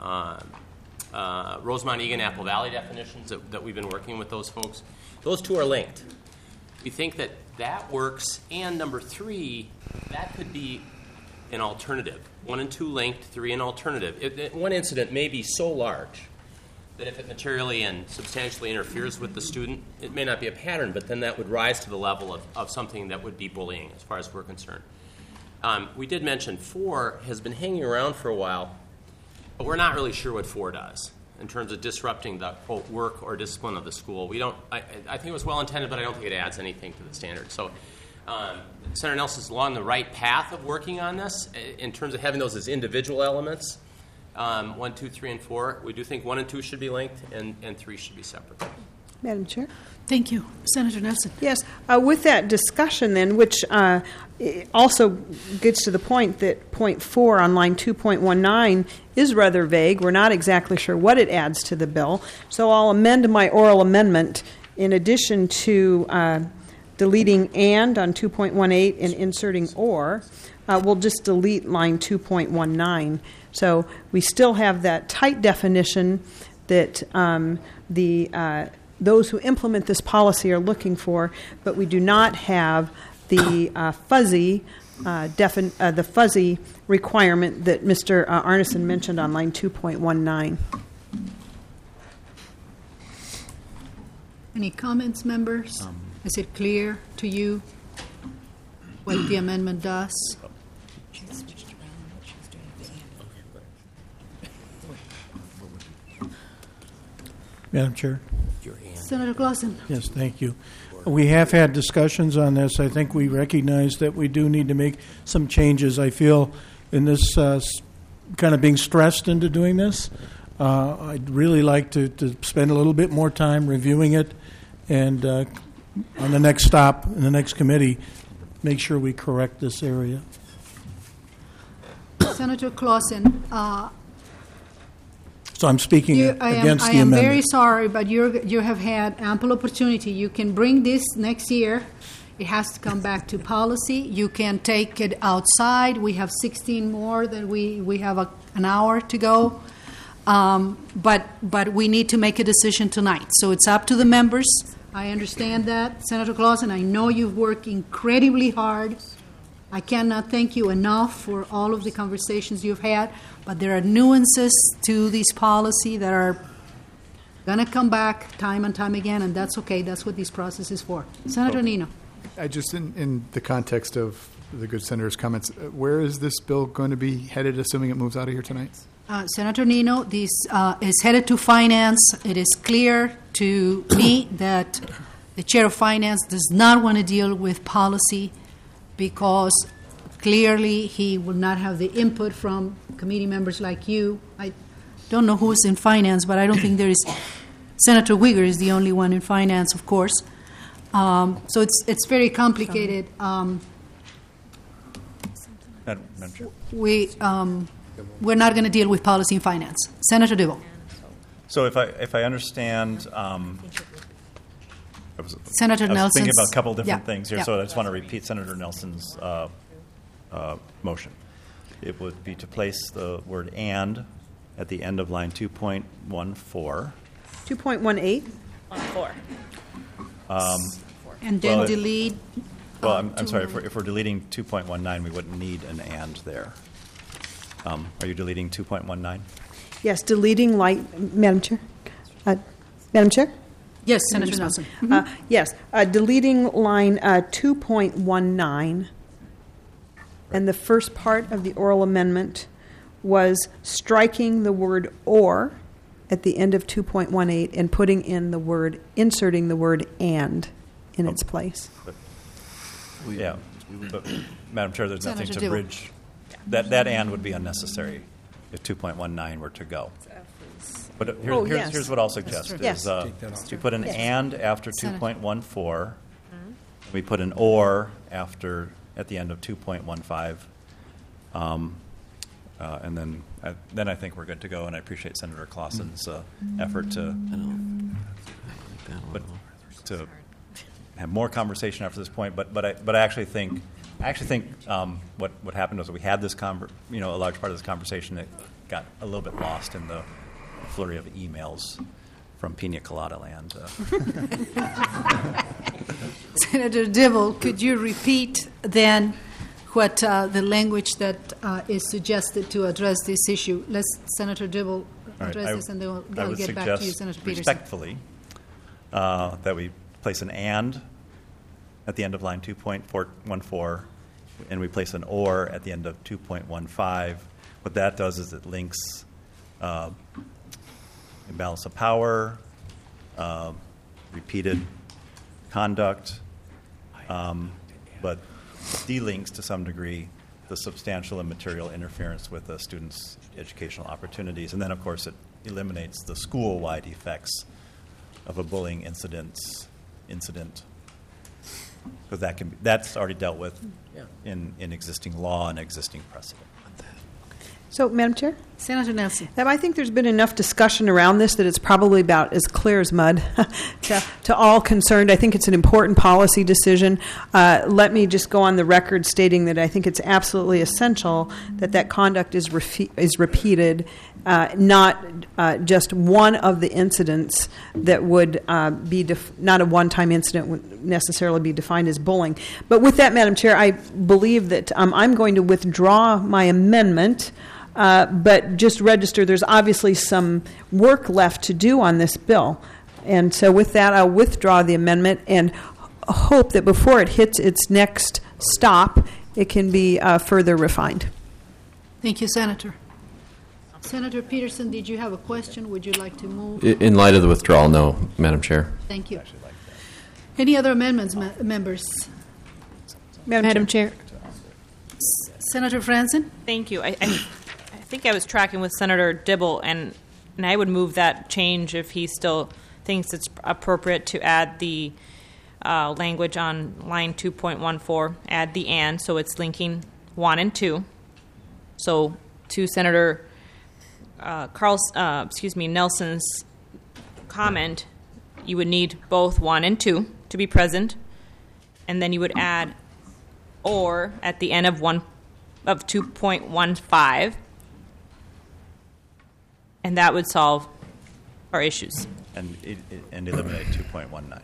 Rosemont, Egan, Apple Valley definitions that we've been working with those folks, those two are linked. We think that works, and number 3, that could be an alternative. 1 and 2 linked, 3 an alternative. One incident may be so large that if it materially and substantially interferes with the student, it may not be a pattern, but then that would rise to the level of something that would be bullying as far as we're concerned. We did mention 4 has been hanging around for a while, but we're not really sure what 4 does in terms of disrupting the, quote, work or discipline of the school. I think it was well-intended, but I don't think it adds anything to the standard. So Senator Nelson's along the right path of working on this in terms of having those as individual elements. 1, 2, 3, and 4. We do think 1 and 2 should be linked, and 3 should be separate. Madam Chair? Thank you. Senator Nelson. Yes. With that discussion then, which also gets to the point that point 4 on line 2.19 is rather vague. We're not exactly sure what it adds to the bill. So I'll amend my oral amendment in addition to deleting and on 2.18 and inserting or. We'll just delete line 2.19. So we still have that tight definition that those who implement this policy are looking for, but we do not have the fuzzy the fuzzy requirement that Mr. Arneson mentioned on line 2.19. Any comments, members? Is it clear to you what the amendment does? Madam Chair? Senator Clausen. Yes, thank you. We have had discussions on this. I think we recognize that we do need to make some changes. I feel in this kind of being stressed into doing this, I'd really like to spend a little bit more time reviewing it and on the next stop, in the next committee, make sure we correct this area. Senator Clausen, So I'm speaking against the amendment. I am very sorry, but you have had ample opportunity. You can bring this next year. It has to come back to policy. You can take it outside. We have 16 more that we have an hour to go. But we need to make a decision tonight. So it's up to the members. I understand that, Senator Clausen. I know you've worked incredibly hard. I cannot thank you enough for all of the conversations you've had, but there are nuances to this policy that are going to come back time and time again, and that's okay. That's what this process is for. Senator Nino. I just, in the context of the good senator's comments, where is this bill going to be headed, assuming it moves out of here tonight? Senator Nino, this is headed to Finance. It is clear to me that the Chair of Finance does not want to deal with policy because clearly he will not have the input from committee members like you. I don't know who's in Finance, but I don't think there is. Senator Uyghur is the only one in Finance, of course. So it's very complicated. We're not going to deal with policy and finance. Senator Dibble. So if I understand, Senator Nelson. I was thinking about a couple of different things here, yeah. so I just want to repeat Senator Nelson's motion. It would be to place the word "and" at the end of line 2.14. 2.18? On 4. And then delete. Well, I'm sorry. If we're deleting 2.19, we wouldn't need an "and" there. Are you deleting 2.19? Yes, deleting Madam Chair. Madam Chair? Yes, Senator Nelson. Yes, deleting line 2.19, and the first part of the oral amendment was striking the word "or" at the end of 2.18 and inserting the word "and" in its place. Yeah, but Madam Chair, there's Senator nothing to Dibble. bridge. That "and" would be unnecessary if 2.19 were to go. But here's what I'll suggest is we put an "and" after 2.14. We put an "or" at the end of 2.15. And then I think we're good to go, and I appreciate Senator Clausen's effort to have more conversation after this point. But I actually think what happened was we had this a large part of this conversation that got a little bit lost in the flurry of emails from Pina Colada Land. Senator Dibble, could you repeat then what the language that is suggested to address this issue? Let Senator Dibble address this, and then I'll get back to you, Senator Peterson. Respectfully, that we place an "and" at the end of line 2.14, and we place an "or" at the end of 2.15. What that does is it links imbalance of power, repeated conduct, but delinks to some degree the substantial and material interference with a student's educational opportunities. And then, of course, it eliminates the school-wide effects of a bullying incident, because that's already dealt with in existing law and existing precedent. So, Madam Chair? Senator Nelson. I think there's been enough discussion around this that it's probably about as clear as mud to all concerned. I think it's an important policy decision. Let me just go on the record stating that I think it's absolutely essential that conduct is repeated, not just one of the incidents that would be not a one-time incident would necessarily be defined as bullying. But with that, Madam Chair, I believe that I'm going to withdraw my amendment. But just register, there's obviously some work left to do on this bill. And so with that, I'll withdraw the amendment and hope that before it hits its next stop, it can be further refined. Thank you, Senator. Senator Peterson, did you have a question? Would you like to move? In light of the withdrawal, no, Madam Chair. Thank you. Any other amendments, members? Madam Chair. Senator Franzen? Thank you. I think I was tracking with Senator Dibble, and I would move that change if he still thinks it's appropriate to add the language on line 2.14, add the and, so it's linking 1 and 2. So to Senator Nelson's comment, you would need both 1 and 2 to be present, and then you would add or at the end of 2.15. And that would solve our issues. And eliminate 2.19.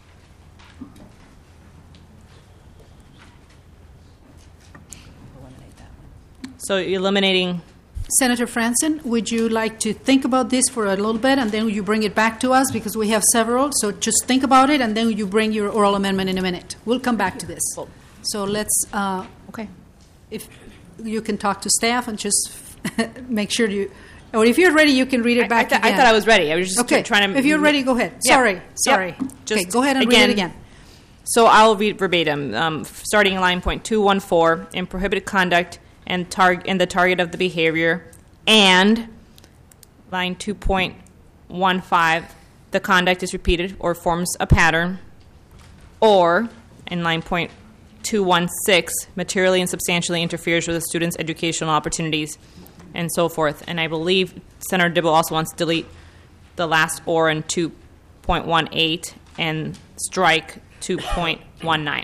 So eliminating... Senator Franzen, would you like to think about this for a little bit, and then you bring it back to us, because we have several. So just think about it, and then you bring your oral amendment in a minute. We'll come back to this. So let's... okay. If you can talk to staff and just make sure you... Or if you're ready, you can read it back again. I thought I was ready. I was just trying to... If you're ready, go ahead. Yeah. Sorry. Yep. Okay, go ahead and read it again. So I'll read verbatim, starting in line point 214, in prohibited conduct and the target of the behavior, and line 2.15, the conduct is repeated or forms a pattern, or in line point 216, materially and substantially interferes with a student's educational opportunities, and so forth. And I believe Senator Dibble also wants to delete the last or in 2.18 and strike 2.19.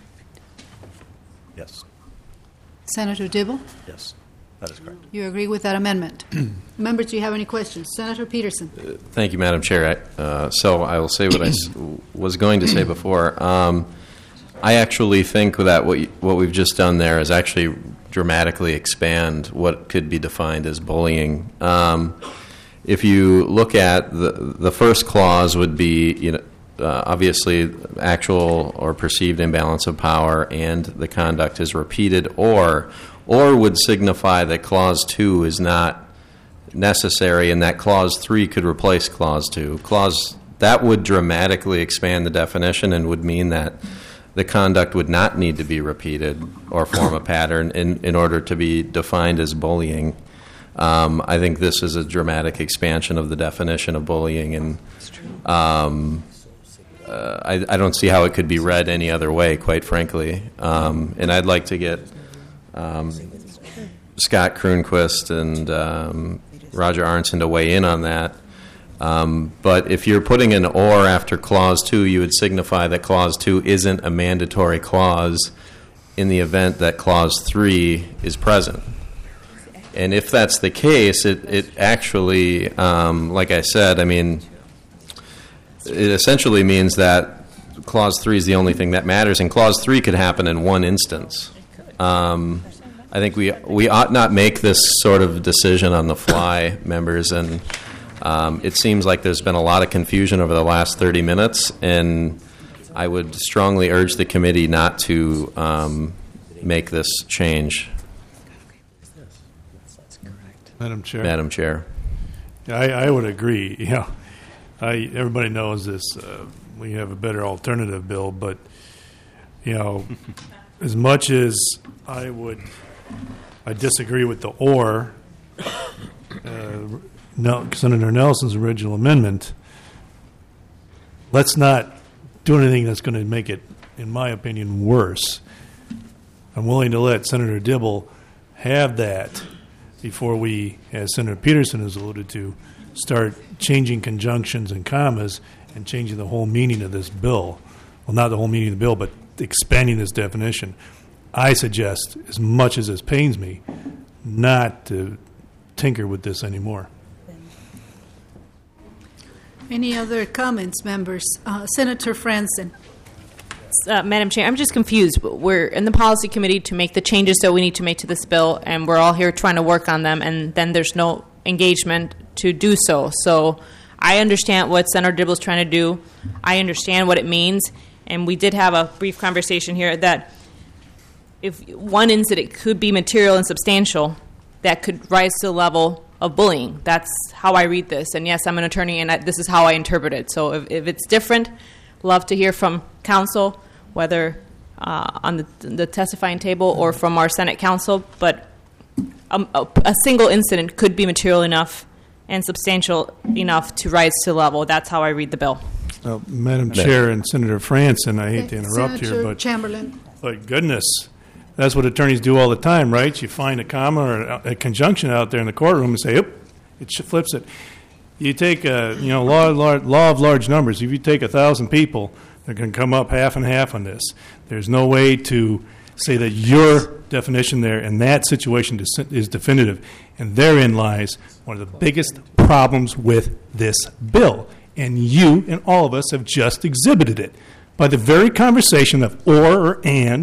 Yes. Senator Dibble? Yes, that is correct. You agree with that amendment? Members, do you have any questions? Senator Peterson? Thank you, Madam Chair. So I will say what I was going to say before. I actually think that what we've just done there is actually dramatically expand what could be defined as bullying. If you look at the first clause would be, obviously actual or perceived imbalance of power, and the conduct is repeated, or would signify that Clause 2 is not necessary, and that Clause 3 could replace Clause 2. That would dramatically expand the definition and would mean that the conduct would not need to be repeated or form a pattern in order to be defined as bullying. I think this is a dramatic expansion of the definition of bullying, and I don't see how it could be read any other way, quite frankly. And I'd like to get Scott Kroonquist and Roger Arnson to weigh in on that. But if you're putting an or after Clause 2, you would signify that Clause 2 isn't a mandatory clause in the event that Clause 3 is present. And if that's the case, it actually, like I said, it essentially means that Clause 3 is the only thing that matters, and Clause 3 could happen in one instance. I think we ought not make this sort of decision on the fly, members, and it seems like there's been a lot of confusion over the last 30 minutes, and I would strongly urge the committee not to make this change. Madam Chair. Madam Chair. I would agree. Everybody knows this. We have a better alternative bill, but as much as I disagree with the or Senator Nelson's original amendment. Let's not do anything that's going to make it, in my opinion, worse. I'm willing to let Senator Dibble have that before we, as Senator Peterson has alluded to, start changing conjunctions and commas and changing the whole meaning of this bill. Well, not the whole meaning of the bill, but expanding this definition. I suggest, as much as this pains me, not to tinker with this anymore. Any other comments, members? Senator Franzen. Madam Chair, I'm just confused. We're in the policy committee to make the changes that we need to make to this bill, and we're all here trying to work on them, and then there's no engagement to do so. So I understand what Senator Dibble is trying to do. I understand what it means, and we did have a brief conversation here that if one incident could be material and substantial, that could rise to the level of bullying. That's how I read this. And yes, I'm an attorney, and this is how I interpret it. So if it's different, love to hear from counsel, whether on the testifying table or from our Senate counsel. But a single incident could be material enough and substantial enough to rise to the level. That's how I read the bill. Madam Chair and Senator Franzen, I hate to interrupt Senator here, Chamberlain. but goodness, that's what attorneys do all the time, right? You find a comma or a conjunction out there in the courtroom and say, "Oop," it flips it. You take law of large numbers. If you take 1,000 people, they're going to come up half and half on this. There's no way to say that your definition there in that situation is definitive, and therein lies one of the biggest problems with this bill. And you and all of us have just exhibited it by the very conversation of or and,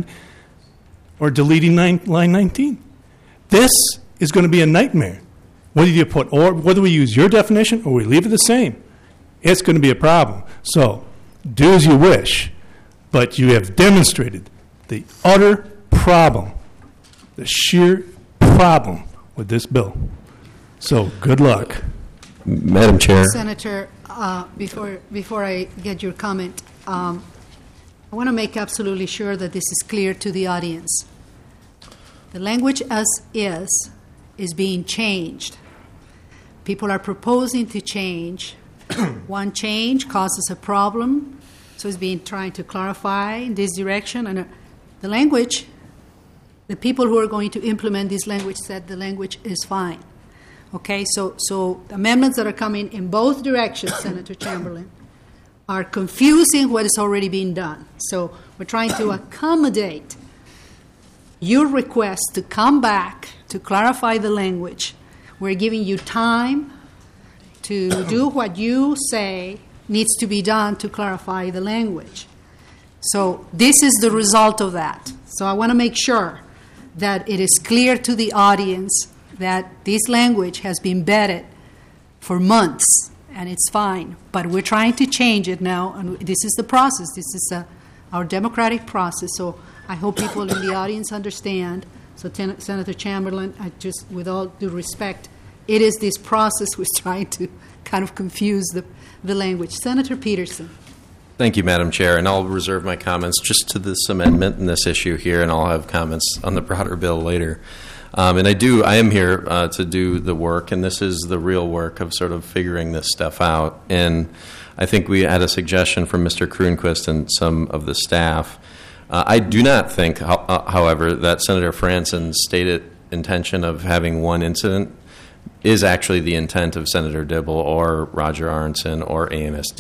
or deleting line 19. This is going to be a nightmare. Whether you put or, whether we use your definition or we leave it the same, it's going to be a problem. So do as you wish, but you have demonstrated the utter problem, the sheer problem with this bill. So good luck. Madam Chair. Senator, before I get your comment, I want to make absolutely sure that this is clear to the audience. The language as is being changed. People are proposing to change. One change causes a problem, so it's being trying to clarify in this direction. And the language, the people who are going to implement this language said the language is fine. Okay, so amendments that are coming in both directions, Senator Chamberlain, are confusing what is already being done. So we're trying to accommodate your request to come back to clarify the language. We're giving you time to do what you say needs to be done to clarify the language. So this is the result of that. So I want to make sure that it is clear to the audience that this language has been vetted for months, and it's fine. But we're trying to change it now, and this is the process. This is our democratic process. So I hope people in the audience understand. So Senator Chamberlain, I just, with all due respect, it is this process we're trying to kind of confuse the language. Senator Peterson. Thank you, Madam Chair, and I'll reserve my comments just to this amendment and this issue here, and I'll have comments on the broader bill later. And I am here to do the work, and this is the real work of sort of figuring this stuff out. And I think we had a suggestion from Mr. Kroonquist and some of the staff. I do not think, however, that Senator Franzen's stated intention of having one incident is actually the intent of Senator Dibble or Roger Aronson or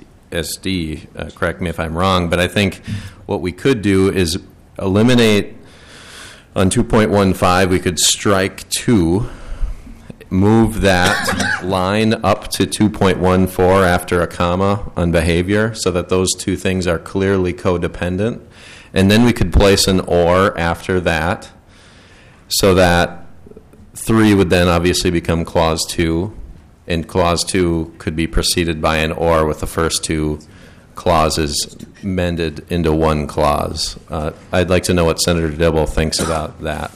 AMSD. Correct me if I'm wrong, but I think what we could do is eliminate on 2.15, we could strike 2, move that line up to 2.14 after a comma on behavior so that those two things are clearly codependent. And then we could place an or after that so that 3 would then obviously become clause 2, and clause 2 could be preceded by an or with the first 2 clauses mended into one clause. I'd like to know what Senator Dibble thinks about that.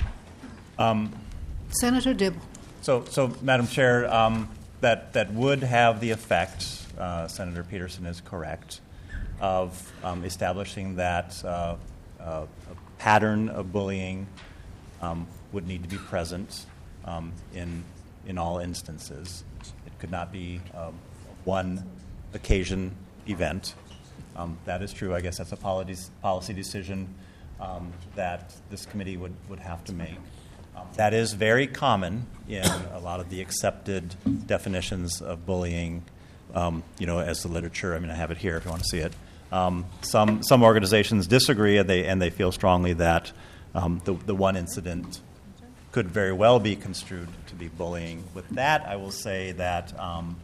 Senator Dibble. So Madam Chair, that would have the effect, Senator Peterson is correct, of establishing that a pattern of bullying would need to be present in all instances. It could not be one occasion event. That is true. I guess that's a policy decision that this committee would have to make. That is very common in a lot of the accepted definitions of bullying, as the literature. I mean, I have it here if you want to see it. Some organizations disagree, and they feel strongly that the one incident could very well be construed to be bullying. With that, I will say that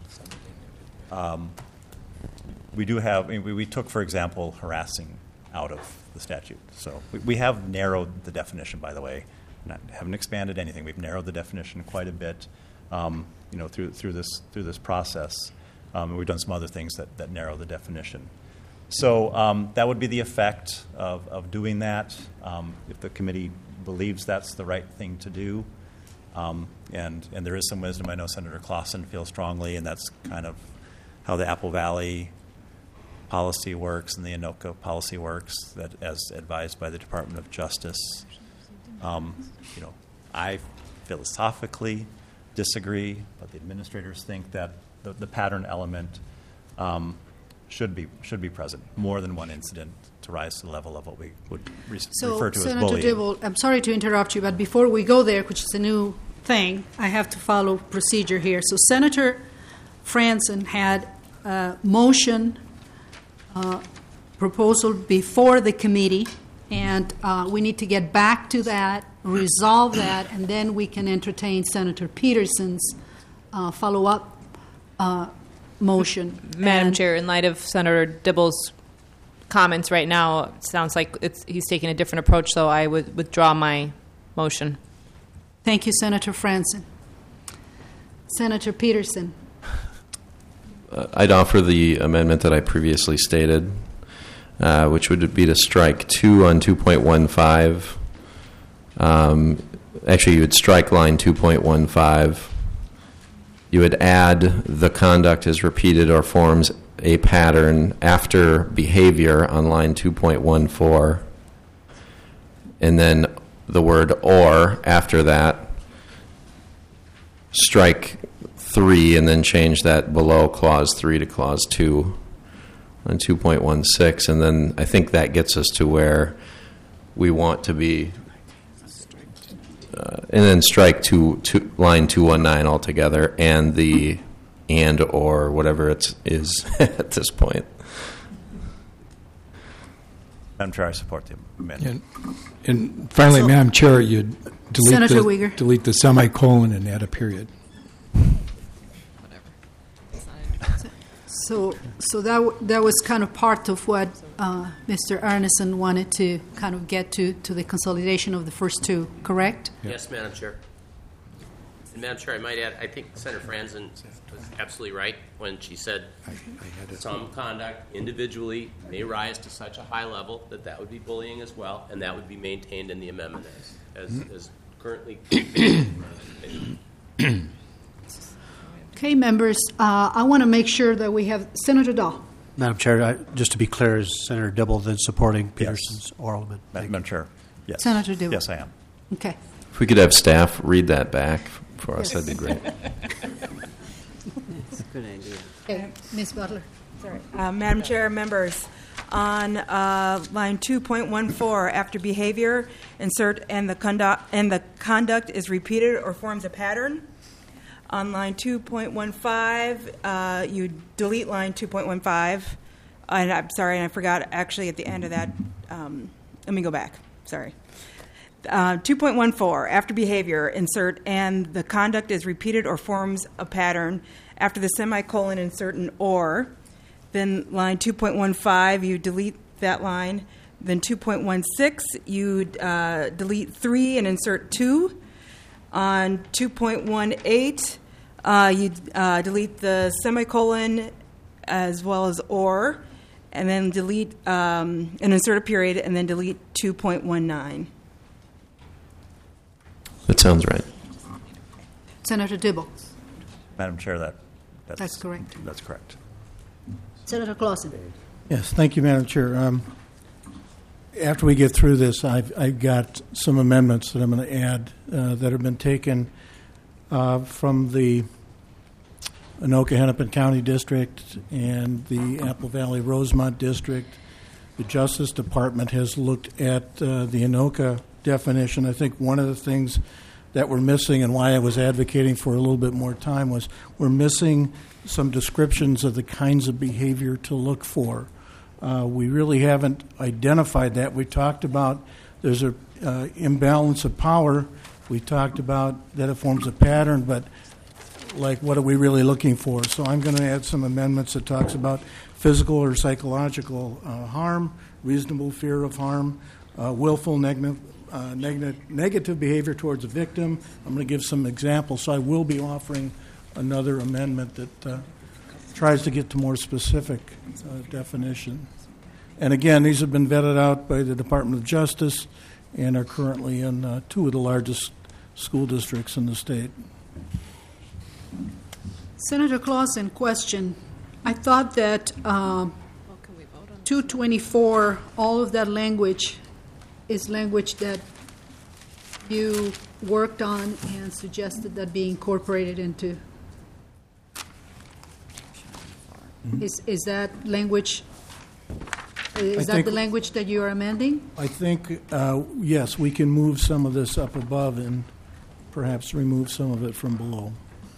we do have. We took, for example, harassing out of the statute. So we have narrowed the definition, by the way. Haven't expanded anything. We've narrowed the definition quite a bit, through this process. We've done some other things that narrow the definition. So that would be the effect of doing that. If the committee believes that's the right thing to do, and there is some wisdom. I know Senator Clausen feels strongly, and that's kind of how the Apple Valley policy works and the Anoka policy works, that as advised by the Department of Justice. I philosophically disagree, but the administrators think that the pattern element should be present, more than one incident to rise to the level of what we would refer to Senator as bullying. Dibble, I'm sorry to interrupt you, but before we go there, which is a new thing, I have to follow procedure here. So Senator Franzen had a motion proposal before the committee, and we need to get back to that, resolve that, and then we can entertain Senator Peterson's follow-up motion. Madam Chair, in light of Senator Dibble's comments right now, it sounds like he's taking a different approach, so I would withdraw my motion. Thank you, Senator Franzen. Senator Peterson. I'd offer the amendment that I previously stated, which would be to strike 2 on 2.15. Actually, you would strike line 2.15. You would add the conduct is repeated or forms a pattern after behavior on line 2.14. And then the word or after that. Strike 3 and then change that below clause 3 to clause 2 on 2.16. And then I think that gets us to where we want to be. And then strike line 219 altogether, and the and or whatever it is at this point. Madam Chair, I support the amendment. And finally, Madam Chair, you delete the semicolon and add a period. So that was kind of part of what Mr. Arneson wanted to kind of get to the consolidation of the first two, correct? Yes, Madam Chair. And Madam Chair, I might add, I think Senator Franzen was absolutely right when she said some conduct individually may rise to such a high level that would be bullying as well, and that would be maintained in the amendment as currently. Okay, members, I want to make sure that we have Senator Dahl. Madam Chair, just to be clear, is Senator Dibble then supporting Peterson's oral amendment? Madam Chair, yes. Senator Dibble. Yes, I am. Okay. If we could have staff read that back for us, that'd be great. That's a good idea. Okay, Ms. Butler. Sorry. Madam Chair, members, on line 2.14, after behavior, insert and the conduct is repeated or forms a pattern. On line 2.15, you delete line 2.15. And I'm sorry, and I forgot actually at the end of that. Let me go back. Sorry. 2.14, after behavior, insert and the conduct is repeated or forms a pattern. After the semicolon, insert an or. Then line 2.15, you delete that line. Then 2.16, you delete 3 and insert 2. On 2.18, you delete the semicolon as well as or, and then delete and insert a period, and then delete 2.19. That sounds right. Senator Dibble. Madam Chair, that's correct. That's correct. Senator Clausen. Yes, thank you, Madam Chair. After we get through this, I've got some amendments that I'm going to add that have been taken from the Anoka-Hennepin County District and the Apple Valley Rosemont District. The Justice Department has looked at the Anoka definition. I think one of the things that we're missing, and why I was advocating for a little bit more time, was we're missing some descriptions of the kinds of behavior to look for. We really haven't identified that. We talked about there's a imbalance of power. We talked about that it forms a pattern, but like, what are we really looking for? So I'm going to add some amendments that talks about physical or psychological harm, reasonable fear of harm, willful negative behavior towards a victim. I'm going to give some examples. So I will be offering another amendment that tries to get to more specific definition. And again, these have been vetted out by the Department of Justice and are currently in 2 of the largest school districts in the state. Senator Clausen, question. I thought that 224, all of that language is language that you worked on and suggested that be incorporated into. Is that language? Is that the language that you are amending? I think, yes, we can move some of this up above and perhaps remove some of it from below.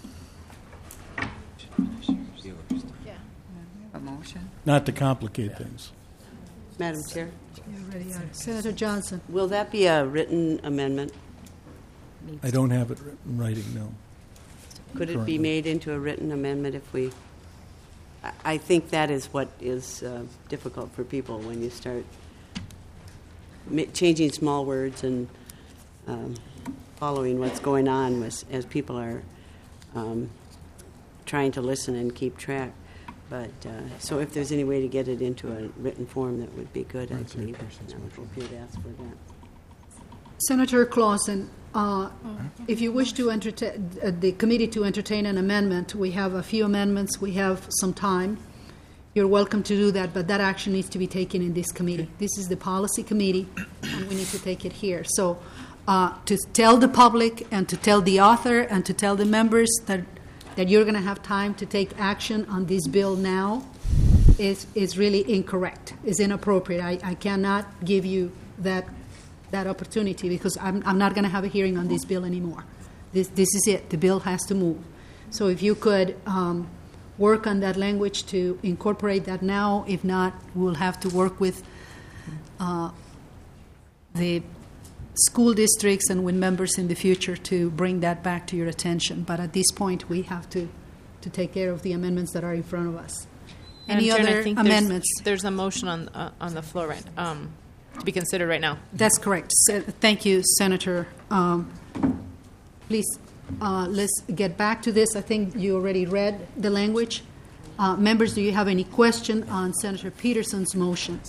A motion? Not to complicate things. Madam Chair? Senator Johnson. Will that be a written amendment? I don't have it in writing, no. Could it be made into a written amendment if we... I think that is what is difficult for people when you start changing small words and following what's going on as people are trying to listen and keep track. But so if there's any way to get it into a written form, that would be good, I believe. I would hope you'd ask for that. Senator Clausen, if you wish to entertain the committee to entertain an amendment, we have a few amendments. We have some time. You're welcome to do that, but that action needs to be taken in this committee. This is the policy committee, and we need to take it here. So to tell the public and to tell the author and to tell the members that you're going to have time to take action on this bill now is really incorrect, is inappropriate. I cannot give you that opportunity because I'm not going to have a hearing on this bill anymore. This is it. The bill has to move. So if you could work on that language to incorporate that now. If not, we'll have to work with the school districts and with members in the future to bring that back to your attention. But at this point, we have to take care of the amendments that are in front of us. Any other amendments? There's a motion on the floor right to be considered right now. That's correct. Thank you, Senator. Please, let's get back to this. I think you already read the language. Members, do you have any question on Senator Peterson's motion?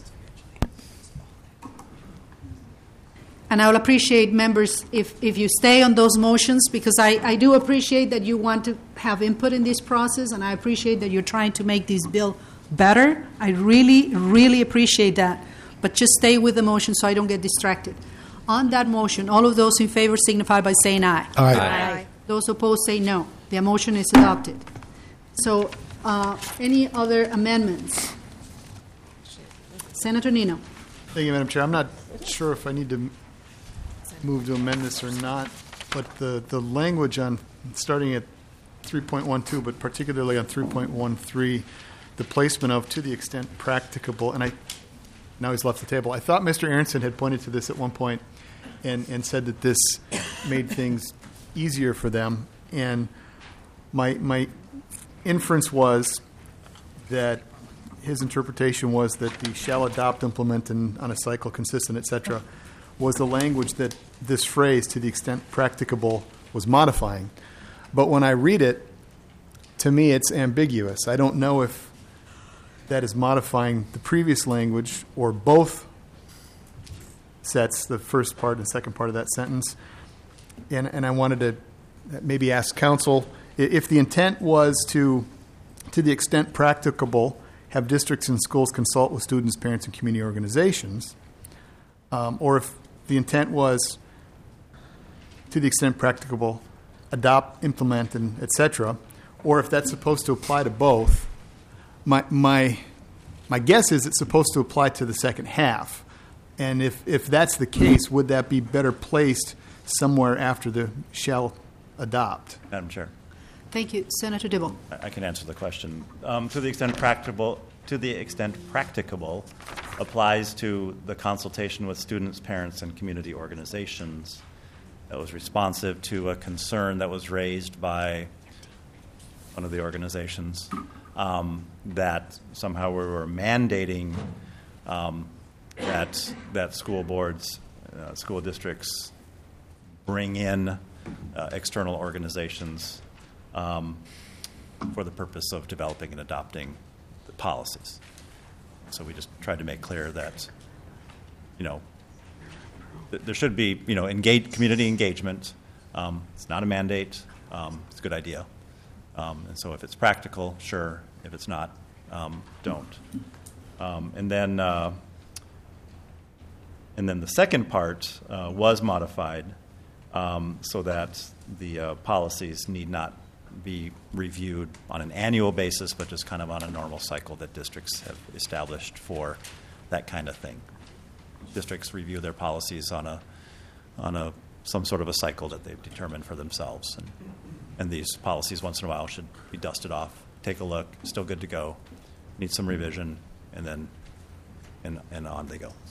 And I will appreciate, members, if you stay on those motions, because I do appreciate that you want to have input in this process, and I appreciate that you're trying to make this bill better. I really, really appreciate that. But just stay with the motion so I don't get distracted. On that motion, all of those in favor signify by saying aye. Aye. Aye. Those opposed say no. The motion is adopted. So any other amendments? Senator Nino. Thank you, Madam Chair. I'm not sure if I need to move to amend this or not, but the language on starting at 3.12, but particularly on 3.13, the placement of to the extent practicable, and now he's left the table. I thought Mr. Aronson had pointed to this at one point and said that this made things easier for them. And my inference was that his interpretation was that the shall adopt, implement, and on a cycle consistent, etc., was the language that this phrase, to the extent practicable, was modifying. But when I read it, to me it's ambiguous. I don't know if that is modifying the previous language or both sets, the first part and second part of that sentence. And I wanted to maybe ask counsel, if the intent was to the extent practicable, have districts and schools consult with students, parents, and community organizations, or if the intent was, to the extent practicable, adopt, implement, and et cetera, or if that's supposed to apply to both. My guess is it's supposed to apply to the second half. And if that's the case, would that be better placed somewhere after the shall adopt. Madam Chair. Thank you. Senator Dibble. I can answer the question. To the extent practicable applies to the consultation with students, parents, and community organizations that was responsive to a concern that was raised by one of the organizations that somehow we were mandating that school boards, school districts bring in external organizations for the purpose of developing and adopting the policies. So we just tried to make clear that, there should be, community engagement. It's not a mandate. It's a good idea. And so if it's practical, sure. If it's not, don't. And then the second part was modified so that the policies need not be reviewed on an annual basis, but just kind of on a normal cycle that districts have established for that kind of thing. Districts review their policies on some sort of a cycle that they've determined for themselves, and these policies once in a while should be dusted off. Take a look, still good to go. Need some revision, and then and on they go.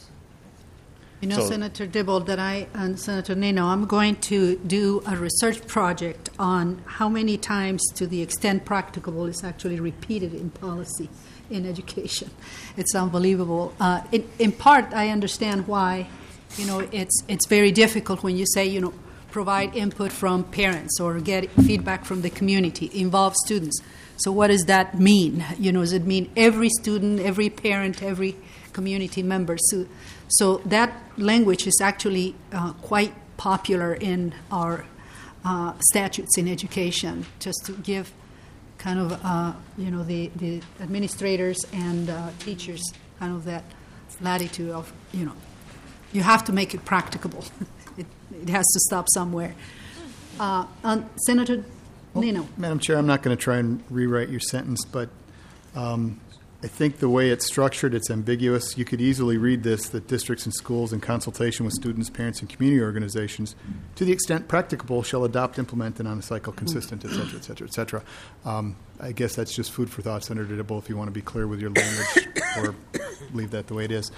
Senator Dibble, and Senator Nino, I'm going to do a research project on how many times, to the extent practicable, is actually repeated in policy in education. It's unbelievable. In part, I understand why, it's very difficult when you say, provide input from parents or get feedback from the community, involve students. So what does that mean? Does it mean every student, every parent, every community member? So that language is actually quite popular in our statutes in education, just to give kind of, the administrators and teachers kind of that latitude of, you have to make it practicable. It has to stop somewhere. Senator Nino. Madam Chair, I'm not going to try and rewrite your sentence, but I think the way it's structured, it's ambiguous. You could easily read this, that districts and schools, in consultation with students, parents, and community organizations, to the extent practicable, shall adopt, implement, and on a cycle consistent, et cetera, et cetera, et cetera. I guess that's just food for thought, Senator Dibble, if you want to be clear with your language or leave that the way it is.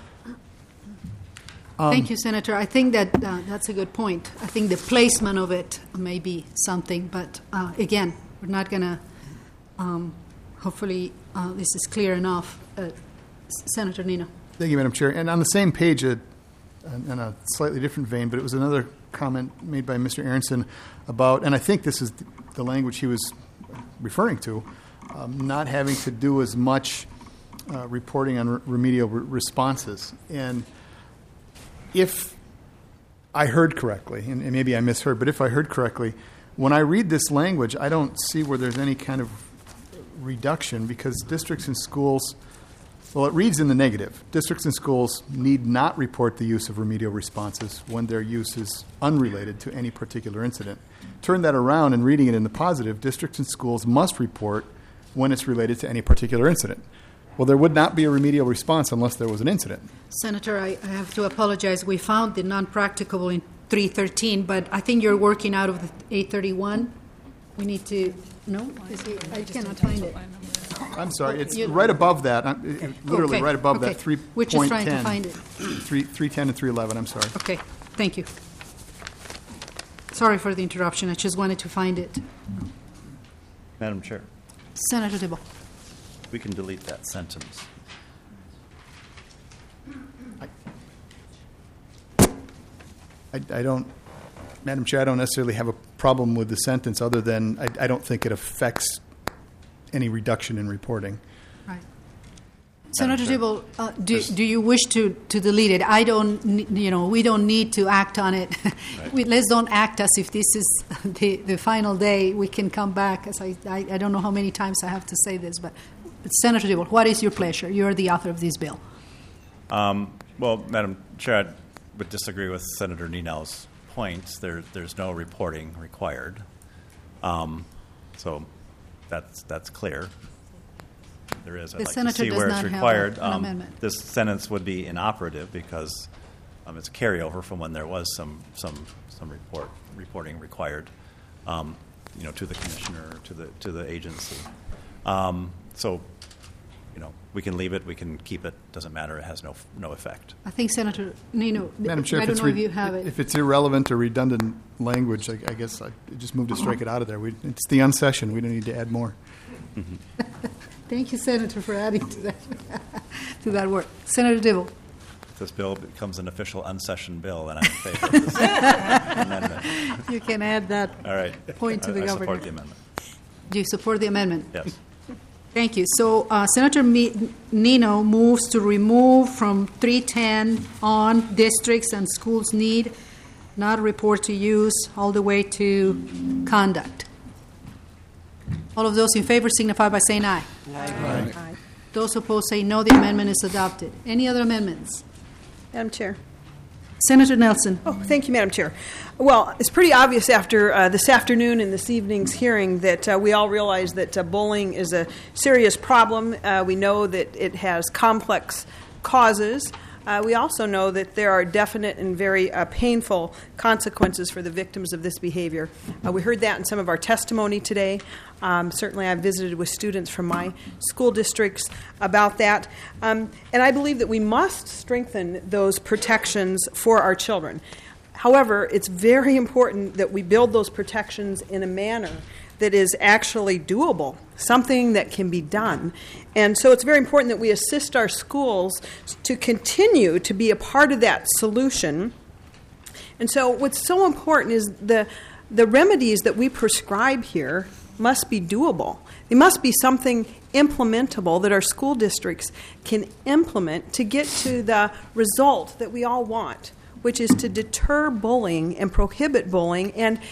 Thank you, Senator. I think that that's a good point. I think the placement of it may be something, but again, we're not going to, hopefully this is clear enough. Senator Nino. Thank you, Madam Chair. And on the same page, in a slightly different vein, but it was another comment made by Mr. Aronson about, and I think this is the language he was referring to, not having to do as much reporting on remedial responses. And if I heard correctly, and maybe I misheard, but if I heard correctly, when I read this language, I don't see where there's any kind of reduction, because districts and schools, well, it reads in the negative. Districts and schools need not report the use of remedial responses when their use is unrelated to any particular incident. Turn that around and reading it in the positive, districts and schools must report when it's related to any particular incident. Well, there would not be a remedial response unless there was an incident. Senator, I have to apologize. We found the non-practicable in 313, but I think you're working out of the 831. We need to, no? I cannot find it. I'm sorry. It's right above that. Literally okay. right above okay. that 3.10. We're just trying to find it. 310 and 311, I'm sorry. Okay. Thank you. Sorry for the interruption. I just wanted to find it. Madam Chair. Senator Dibble. We can delete that sentence. I don't, Madam Chair, I don't necessarily have a problem with the sentence, other than I don't think it affects any reduction in reporting. Right. Senator Dibble, do you wish to delete it? I don't, we don't need to act on it. Right. Let's don't act as if this is the final day. We can come back. As I don't know how many times I have to say this, but Senator Dibble, what is your pleasure? You're the author of this bill. Well, Madam Chair, I would disagree with Senator Nino's point. There's no reporting required. So that's clear. There is. I'd like to see where it's required. An amendment. This sentence would be inoperative because It's a carryover from when there was some reporting required, to the commissioner, to the agency. So, we can leave it, we can keep it. Doesn't matter. It has no effect. I think Senator Nino. Madam Chair, I don't know if you have it. If it's irrelevant or redundant language, I guess I just moved to strike it out of there. It's the unsession. We don't need to add more. Thank you, Senator, for adding to that to that word. Senator Dibble. If this bill becomes an official unsession bill, and I'm in favor of this amendment. You can add that All right. point to the I governor. support the amendment. Do you support the amendment? Yes. Thank you. So Senator Nino moves to remove from 310 on districts and schools need not report to use all the way to conduct. All of those in favor signify by saying aye. Aye. Aye. Those opposed say no. The amendment is adopted. Any other amendments? Madam Chair. Senator Nelson. Oh, thank you, Madam Chair. Well, it's pretty obvious after this afternoon and this evening's hearing that we all realize that bullying is a serious problem. We know that it has complex causes. We also know that there are definite and very painful consequences for the victims of this behavior. We heard that in some of our testimony today. Certainly, I've visited with students from my school districts about that. And I believe that we must strengthen those protections for our children. However, it's very important that we build those protections in a manner that is actually doable, something that can be done. And so it's very important that we assist our schools to continue to be a part of that solution. And so what's so important is the remedies that we prescribe here must be doable. They must be something implementable that our school districts can implement to get to the result that we all want, which is to deter bullying and prohibit bullying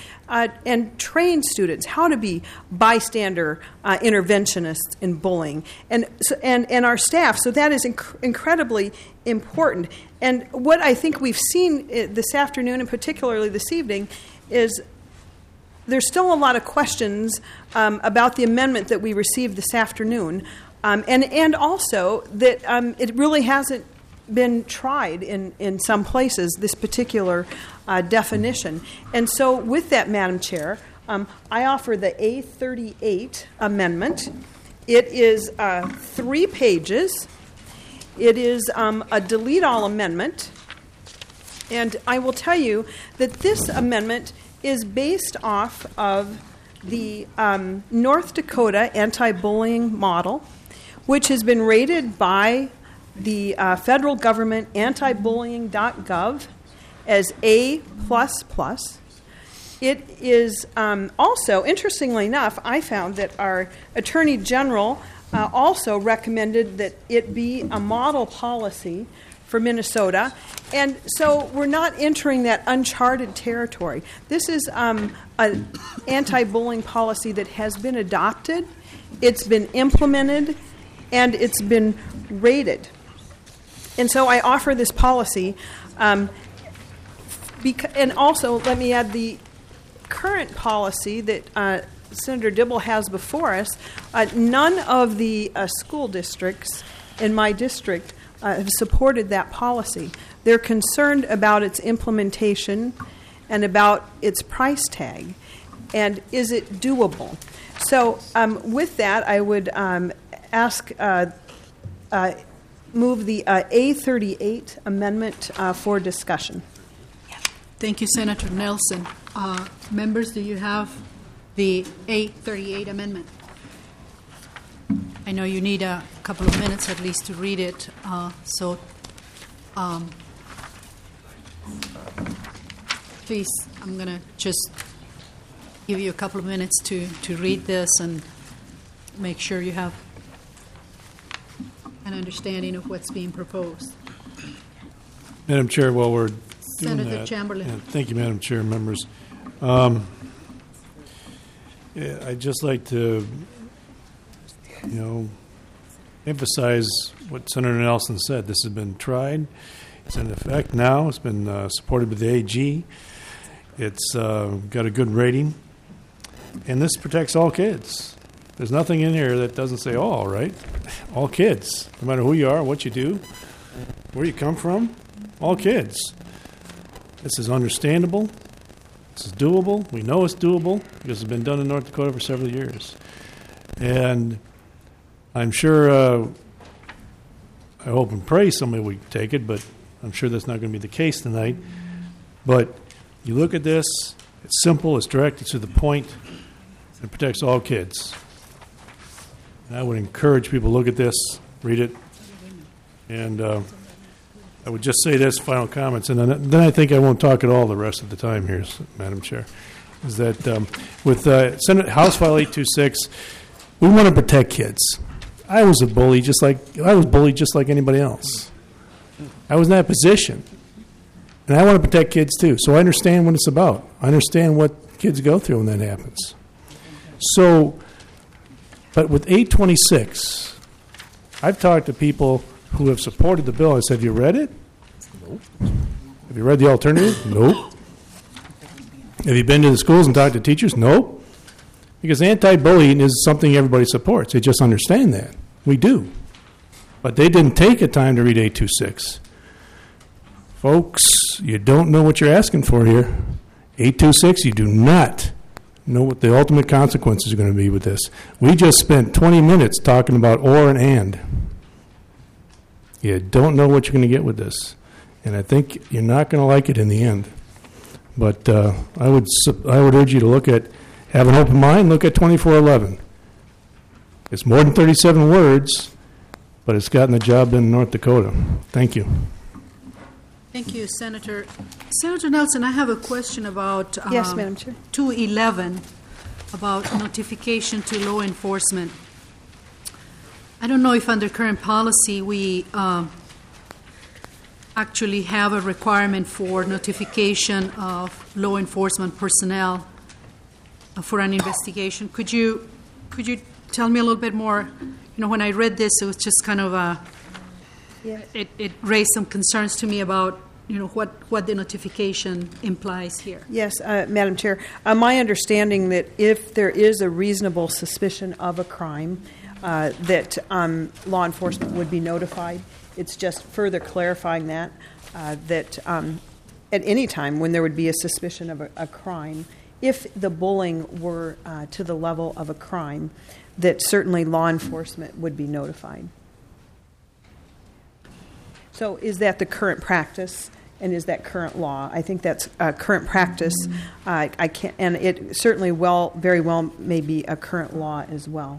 and train students how to be bystander interventionists in bullying and our staff. So that is incredibly important. And what I think we've seen this afternoon and particularly this evening is there's still a lot of questions about the amendment that we received this afternoon, and also that it really hasn't been tried in some places, this particular definition. And so with that, Madam Chair, I offer the A38 amendment. It is 3 pages. It is a delete-all amendment. And I will tell you that this amendment is based off of the North Dakota anti-bullying model, which has been rated by the federal government antibullying.gov as A++. It is also, interestingly enough, I found that our Attorney General also recommended that it be a model policy for Minnesota. And so we're not entering that uncharted territory. This is an anti-bullying policy that has been adopted, it's been implemented, and it's been rated. And so I offer this policy. And also, let me add the current policy that Senator Dibble has before us. None of the school districts in my district have supported that policy. They're concerned about its implementation and about its price tag. And is it doable? So with that, I would move the A38 amendment for discussion. Thank you, Senator Nelson. Members, do you have the A38 amendment? I know you need a couple of minutes at least to read it. Please, I'm going to just give you a couple of minutes to read this and make sure you have an understanding of what's being proposed. Madam Chair, while we're doing Senator that, Chamberlain. thank you, Madam Chair, members. I'd just like to, emphasize what Senator Nelson said. This has been tried. It's in effect now. It's been supported by the AG. It's got a good rating. And this protects all kids. There's nothing in here that doesn't say all, right? All kids, no matter who you are, what you do, where you come from, all kids. This is understandable. This is doable. We know it's doable because it's been done in North Dakota for several years. And I'm sure, I hope and pray somebody will take it, but I'm sure that's not going to be the case tonight. But you look at this, it's simple, it's direct, it's to the point, it protects all kids. And I would encourage people to look at this, read it, and I would just say this, final comments, and then I think I won't talk at all the rest of the time here, Madam Chair, is that with Senate House File 826, we want to protect kids. I was bullied just like anybody else. I was in that position. And I want to protect kids too. So I understand what it's about. I understand what kids go through when that happens. So, but with 826, I've talked to people who have supported the bill. I said, have you read it? Nope. Have you read the alternative? Nope. Have you been to the schools and talked to teachers? Nope. Because anti-bullying is something everybody supports. They just understand that. We do. But they didn't take the time to read 826. Folks, you don't know what you're asking for here. 826, you do not know what the ultimate consequences are going to be with this. We just spent 20 minutes talking about or and. You don't know what you're going to get with this. And I think you're not going to like it in the end. But I would urge you to have an open mind, look at 2411. It's more than 37 words, but it's gotten the job done in North Dakota. Thank you. Thank you, Senator. Senator Nelson, I have a question about yes, Madam Chair. 211, about notification to law enforcement. I don't know if under current policy we actually have a requirement for notification of law enforcement personnel for an investigation. Could you tell me a little bit more? You know, when I read this, it was just kind of it raised some concerns to me about what the notification implies here. Yes, Madam Chair. My understanding that if there is a reasonable suspicion of a crime, that law enforcement would be notified. It's just further clarifying that at any time when there would be a suspicion of a crime, if the bullying were to the level of a crime, that certainly law enforcement would be notified. So is that the current practice, and is that current law? I think that's current practice. I can't, and it certainly very well may be a current law as well.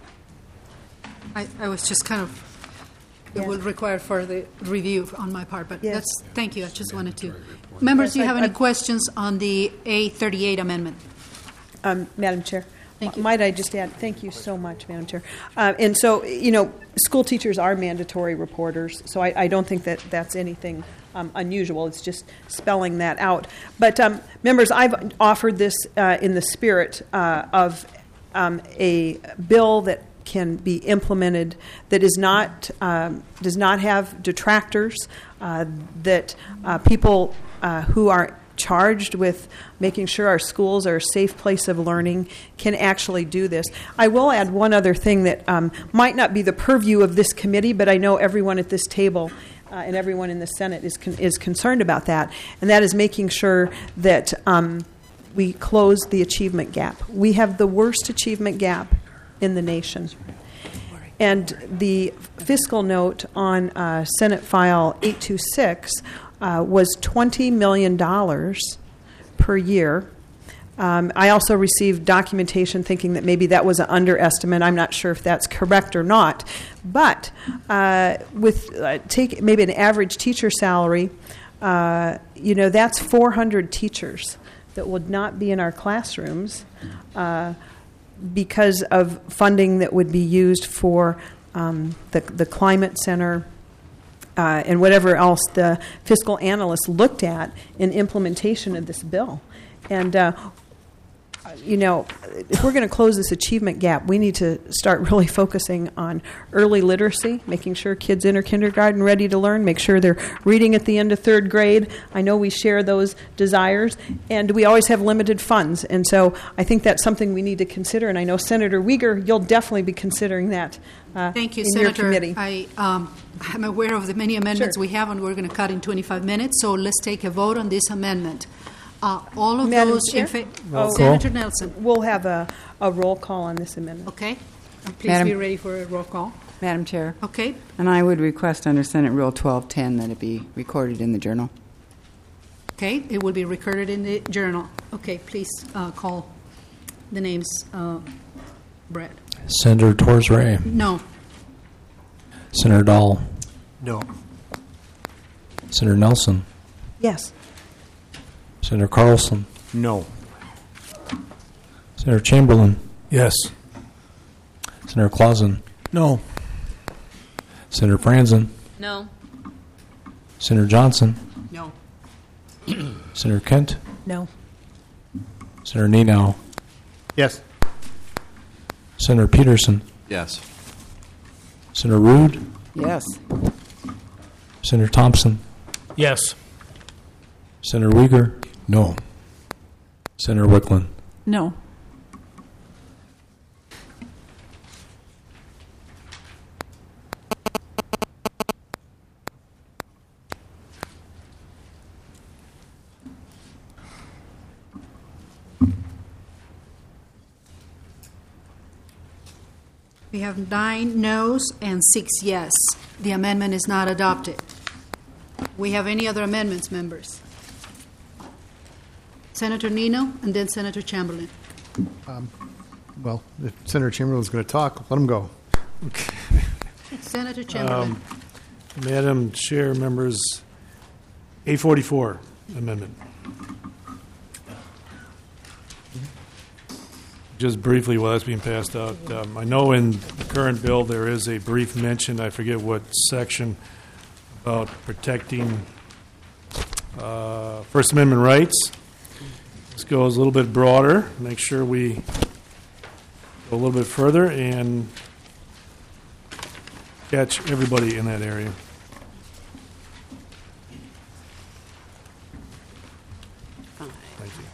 I was just kind of. It will require further review on my part, but yes. Thank you. I just wanted to. Members, do you have any questions on the A38 amendment? Madam Chair. Thank you. Might I just add, thank you so much, Madam Chair. And so, school teachers are mandatory reporters, so I don't think that that's anything unusual. It's just spelling that out. But, members, I've offered this in the spirit of a bill that can be implemented that is not does not have detractors, that people who are charged with making sure our schools are a safe place of learning can actually do this. I will add one other thing that might not be the purview of this committee, but I know everyone at this table and everyone in the Senate is concerned about that, and that is making sure that we close the achievement gap. We have the worst achievement gap in the nation. And the fiscal note on Senate File 826 was $20 million per year. I also received documentation thinking that maybe that was an underestimate. I'm not sure if that's correct or not. But take maybe an average teacher salary, that's 400 teachers that would not be in our classrooms because of funding that would be used for the climate center and whatever else the fiscal analysts looked at in implementation of this bill. And if we're going to close this achievement gap, we need to start really focusing on early literacy, making sure kids enter kindergarten ready to learn, make sure they're reading at the end of third grade. I know we share those desires, and we always have limited funds. And so I think that's something we need to consider. And I know, Senator Uyghur, you'll definitely be considering that Thank you, in Senator. your committee. I'm aware of the many amendments we have, and we're going to cut in 25 minutes. So let's take a vote on this amendment. All of Madam those Chair? in favor. Oh, Senator Nelson. We'll have a roll call on this amendment. Okay. Please Madam- be ready for a roll call. Madam Chair. Okay. And I would request under Senate Rule 1210 that it be recorded in the journal. Okay. It will be recorded in the journal. Okay. Please call the names. Brett. Senator Torres Ray. No. Senator Dahl. No. Senator Nelson. Yes. Senator Carlson. No. Senator Chamberlain. Yes. Senator Clausen. No. Senator Franzen. No. Senator Johnson. No. Senator Kent. No. Senator Nenow. Yes. Senator Peterson. Yes. Senator Rude. Yes. Senator Thompson. Yes. Senator Uyghur. No. Senator Wicklund. No. We have 9 noes and 6 yes. The amendment is not adopted. We have any other amendments, members? Senator Nino and then Senator Chamberlain. Well, if Senator Chamberlain's going to talk, let him go. Senator Chamberlain. Madam Chair, members, 844 amendment. Just briefly, while that's being passed out, I know in the current bill there is a brief mention, I forget what section, about protecting First Amendment rights. This goes a little bit broader, make sure we go a little bit further and catch everybody in that area. Thank you.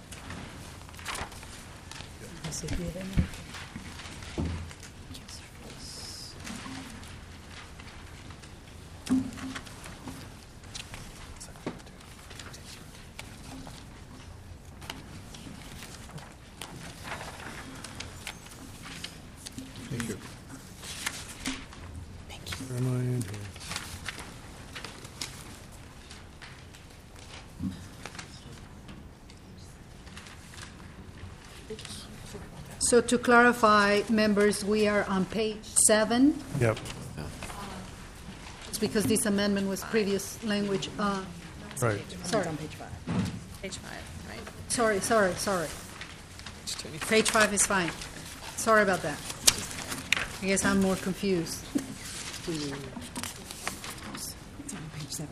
Thank you. Where am I in here? So to clarify, members, we are on page 7. Yep. It's because this amendment was previous language. Right. Sorry. On page 5. Page 5, right. Sorry. Page 5 is fine. Sorry about that. I guess I'm more confused. It's on page 7.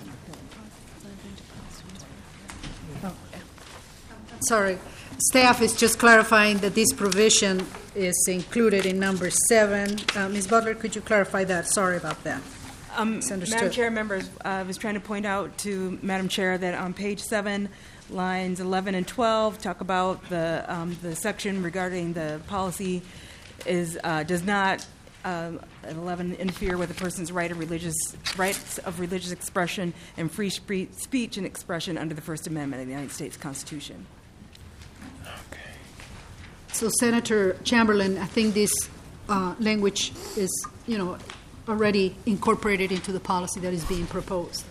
Sorry. Staff is just clarifying that this provision is included in number 7. Ms. Butler, could you clarify that? Sorry about that. Misunderstood. Madam Chair, members, I was trying to point out to Madam Chair that on page 7, lines 11 and 12, talk about the section regarding the policy does not 11 interfere with a person's rights of religious expression and free speech and expression under the First Amendment of the United States Constitution. So, Senator Chamberlain, I think this language is, already incorporated into the policy that is being proposed.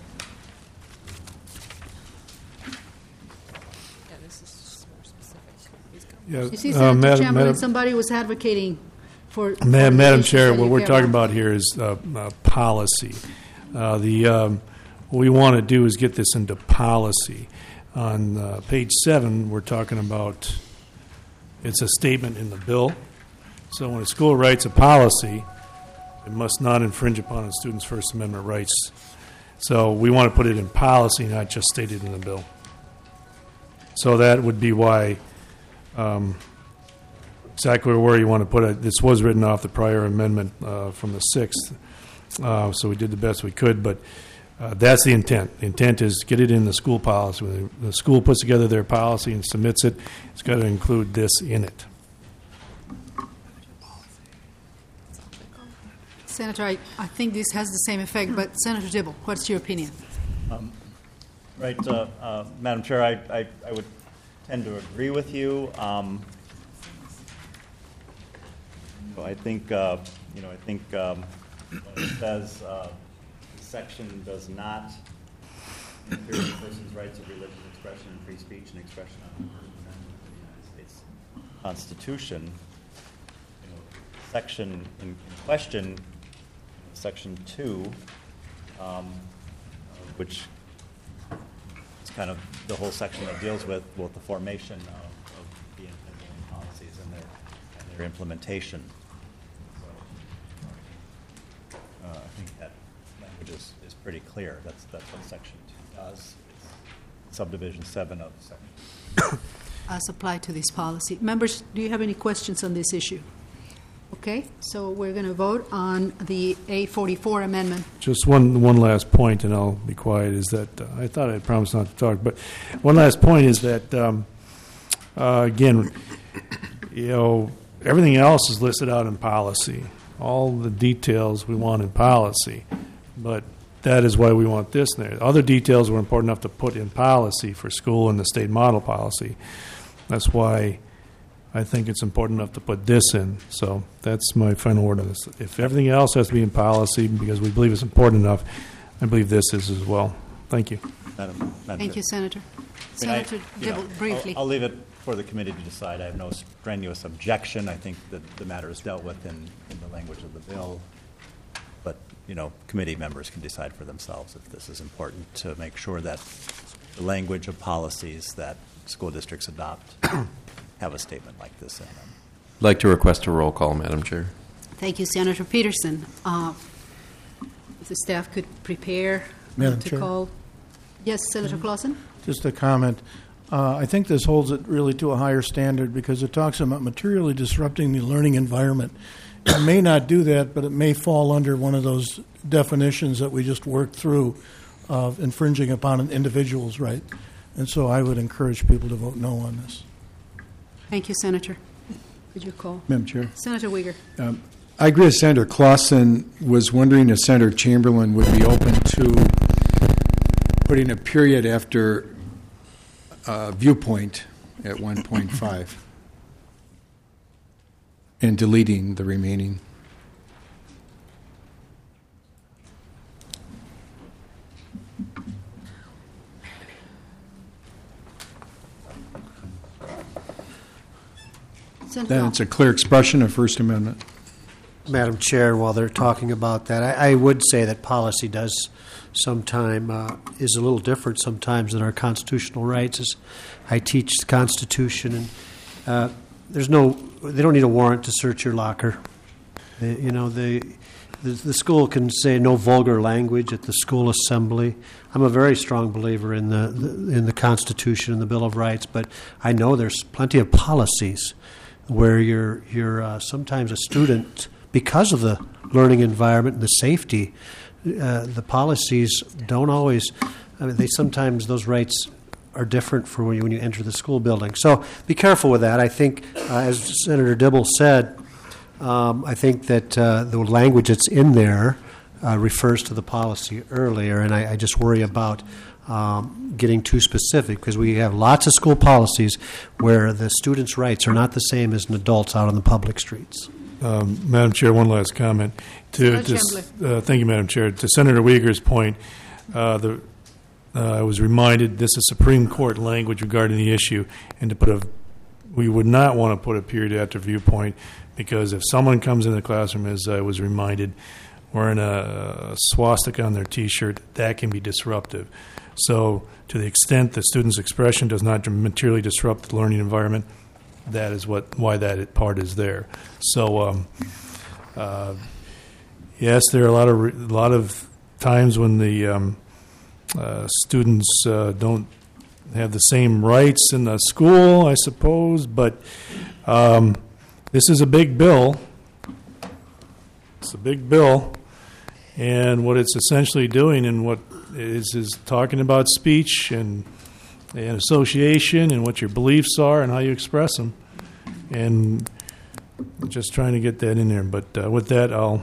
Yeah, this is more specific. Yeah, You see, Senator Chamberlain, Madam- somebody was advocating for... Madam Chair, that what you we're care talking about. about here is policy. What we want to do is get this into policy. On page 7, we're talking about, it's a statement in the bill. So when a school writes a policy, it must not infringe upon a student's First Amendment rights. So we want to put it in policy, not just stated in the bill. So that would be why exactly where you want to put it. This was written off the prior amendment from the 6th, so we did the best we could, but that's the intent. The intent is get it in the school policy. When the school puts together their policy and submits it, it's got to include this in it. Senator, I think this has the same effect, but Senator Dibble, what's your opinion? Right, Madam Chair, I would tend to agree with you. I think when it says the section does not interfere with a person's rights of religious expression and free speech and expression on the First Amendment of the United States Constitution, section in question, Section 2, which is kind of the whole section that deals with both the formation of the implementing policies and their implementation. So, I think that language is pretty clear. That's what Section 2 does. It's subdivision 7 of Section 2. As applied to this policy. Members, do you have any questions on this issue? Okay, so we're going to vote on the A44 amendment. Just one last point, and I'll be quiet, is that I thought I had promised not to talk, but one last point is that, again, everything else is listed out in policy, all the details we want in policy, but that is why we want this there. Other details were important enough to put in policy for school and the state model policy. That's why I think it's important enough to put this in. So that's my final word on this. If everything else has to be in policy because we believe it's important enough, I believe this is as well. Thank you. Madam Thank you, Senator. Senator Dibble, briefly. I'll leave it for the committee to decide. I have no strenuous objection. I think that the matter is dealt with in the language of the bill. But, committee members can decide for themselves if this is important to make sure that the language of policies that school districts adopt have a statement like this in them. I'd like to request a roll call, Madam Chair. Thank you, Senator Peterson. If the staff could prepare Madam to Chair. call. Yes, Senator Clausen? Just a comment. I think this holds it really to a higher standard because it talks about materially disrupting the learning environment. It may not do that, but it may fall under one of those definitions that we just worked through of infringing upon an individual's right. And so I would encourage people to vote no on this. Thank you, Senator. Could you call? Madam Chair. Senator Uyghur. I agree with Senator Clausen. Was wondering if Senator Chamberlain would be open to putting a period after viewpoint at 1.5 and deleting the remaining. Then it's a clear expression of First Amendment. Madam Chair, while they're talking about that, I would say that policy does sometime is a little different sometimes than our constitutional rights. As I teach the Constitution, and they don't need a warrant to search your locker. The school can say no vulgar language at the school assembly. I'm a very strong believer in the Constitution and the Bill of Rights, but I know there's plenty of policies where you're sometimes a student, because of the learning environment and the safety, the policies don't always, sometimes those rights are different for when you enter the school building. So be careful with that. I think, as Senator Dibble said, I think that the language that's in there refers to the policy earlier, and I just worry about getting too specific, because we have lots of school policies where the students' rights are not the same as an adult's out on the public streets. Madam Chair, one last comment. Thank you, Madam Chair. To Senator Uyghur's point, I was reminded this is Supreme Court language regarding the issue, and we would not want to put a period after viewpoint, because if someone comes in the classroom, as I was reminded, wearing a swastika on their T-shirt, that can be disruptive. So to the extent the student's expression does not materially disrupt the learning environment, that is why that part is there. So yes, there are a lot of times when the students don't have the same rights in the school, I suppose, but This is a big bill. It's a big bill, and what it's essentially doing and what is talking about speech and association and what your beliefs are and how you express them, and just trying to get that in there. But with that, I'll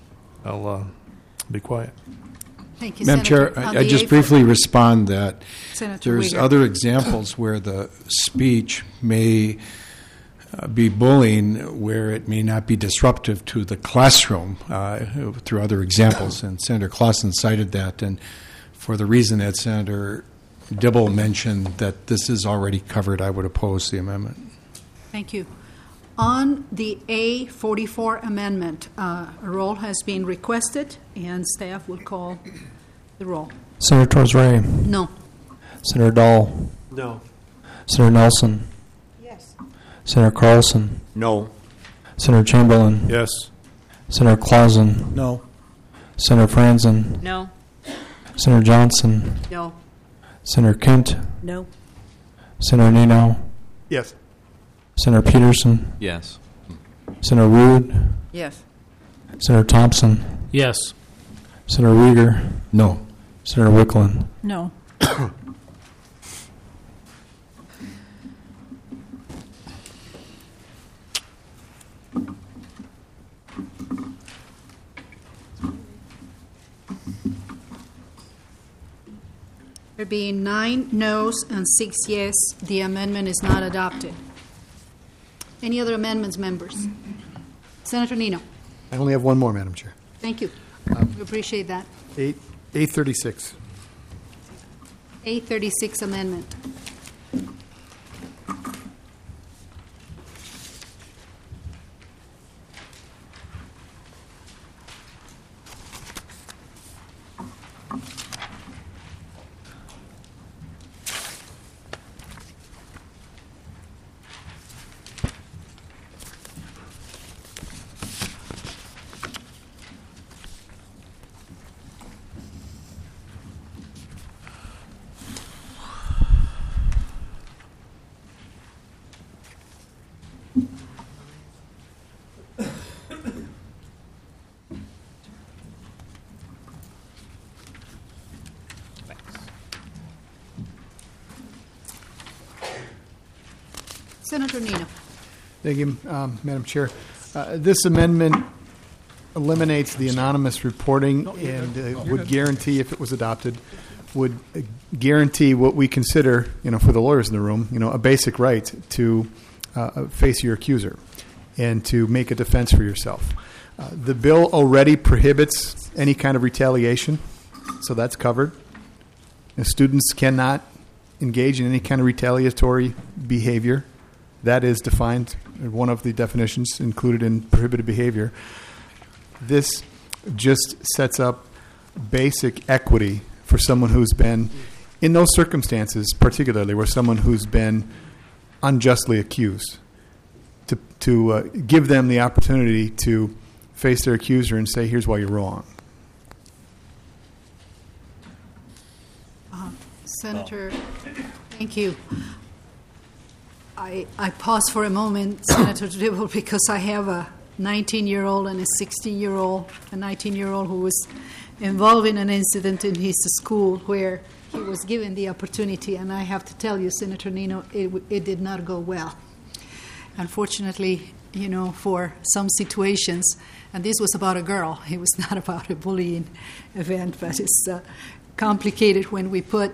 be quiet. Thank you, Madam Senator. Chair, On I the just A- briefly respond that Senator there's Uyghur. other examples where the speech may be bullying, where it may not be disruptive to the classroom through other examples. And Senator Clausen cited that, and for the reason that Senator Dibble mentioned that this is already covered, I would oppose the amendment. Thank you. On the A44 amendment, a roll has been requested, and staff will call the roll. Senator Torres Ray. No. Senator Dahl. No. Senator Nelson. Yes. Senator Carlson. No. Senator Chamberlain. Yes. Senator Clausen. No. Senator Franzen. No. Senator Johnson. No. Senator Kent. No. Senator Nino. Yes. Senator Peterson. Yes. Senator Rude. Yes. Senator Thompson. Yes. Senator Uyghur. No. Senator Wicklund. No. There being 9 noes and 6 yes, the amendment is not adopted. Any other amendments, members? Senator Nino. I only have one more, Madam Chair. Thank you. We appreciate that. 836. A36 amendment. Senator Nino. Thank you, Madam Chair. This amendment eliminates the anonymous reporting and would guarantee, if it was adopted, would guarantee what we consider, for the lawyers in the room, a basic right to face your accuser and to make a defense for yourself. The bill already prohibits any kind of retaliation, so that's covered. And students cannot engage in any kind of retaliatory behavior. That is defined, one of the definitions included in prohibited behavior. This just sets up basic equity for someone who's been, in those circumstances particularly, where someone who's been unjustly accused, to give them the opportunity to face their accuser and say, here's why you're wrong. Senator, thank you. I pause for a moment, Senator Dibble, because I have a 19-year-old and a 16-year-old, a 19-year-old who was involved in an incident in his school where he was given the opportunity, and I have to tell you, Senator Nino, it did not go well. Unfortunately, for some situations, and this was about a girl, it was not about a bullying event, but it's complicated when we put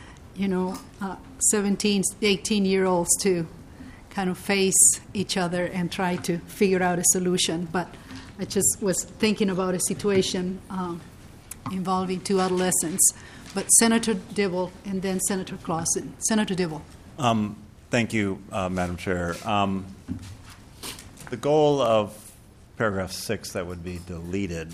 17, 18-year-olds to kind of face each other and try to figure out a solution. But I just was thinking about a situation involving 2 adolescents. But Senator Dibble and then Senator Clausen. Senator Dibble. Thank you, Madam Chair. The goal of paragraph 6 that would be deleted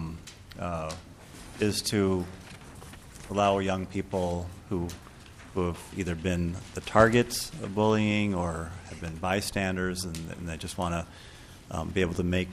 is to allow young people who have either been the targets of bullying or have been bystanders, and they just want to be able to make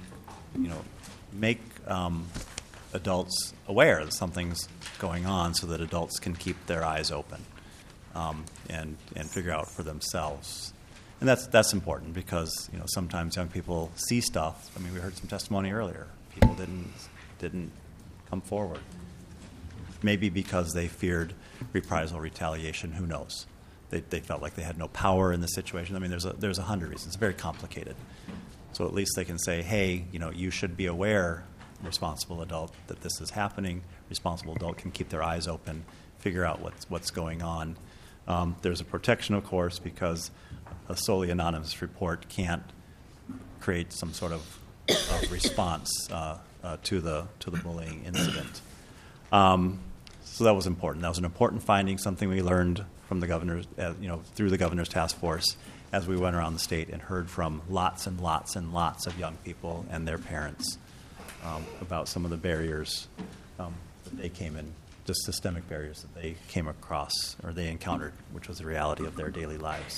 adults aware that something's going on, so that adults can keep their eyes open and figure out for themselves. And that's important because sometimes young people see stuff. I mean, we heard some testimony earlier. People didn't come forward. Maybe because they feared reprisal, retaliation. Who knows? They felt like they had no power in the situation. I mean, there's 100 reasons. It's very complicated. So at least they can say, hey, you should be aware, responsible adult, that this is happening. Responsible adult can keep their eyes open, figure out what's going on. There's a protection, of course, because a solely anonymous report can't create some sort of response to the bullying incident. So that was important. That was an important finding, something we learned from the governor's, through the governor's task force as we went around the state and heard from lots and lots and lots of young people and their parents about some of the barriers that they came in, just systemic barriers that they came across or they encountered, which was the reality of their daily lives.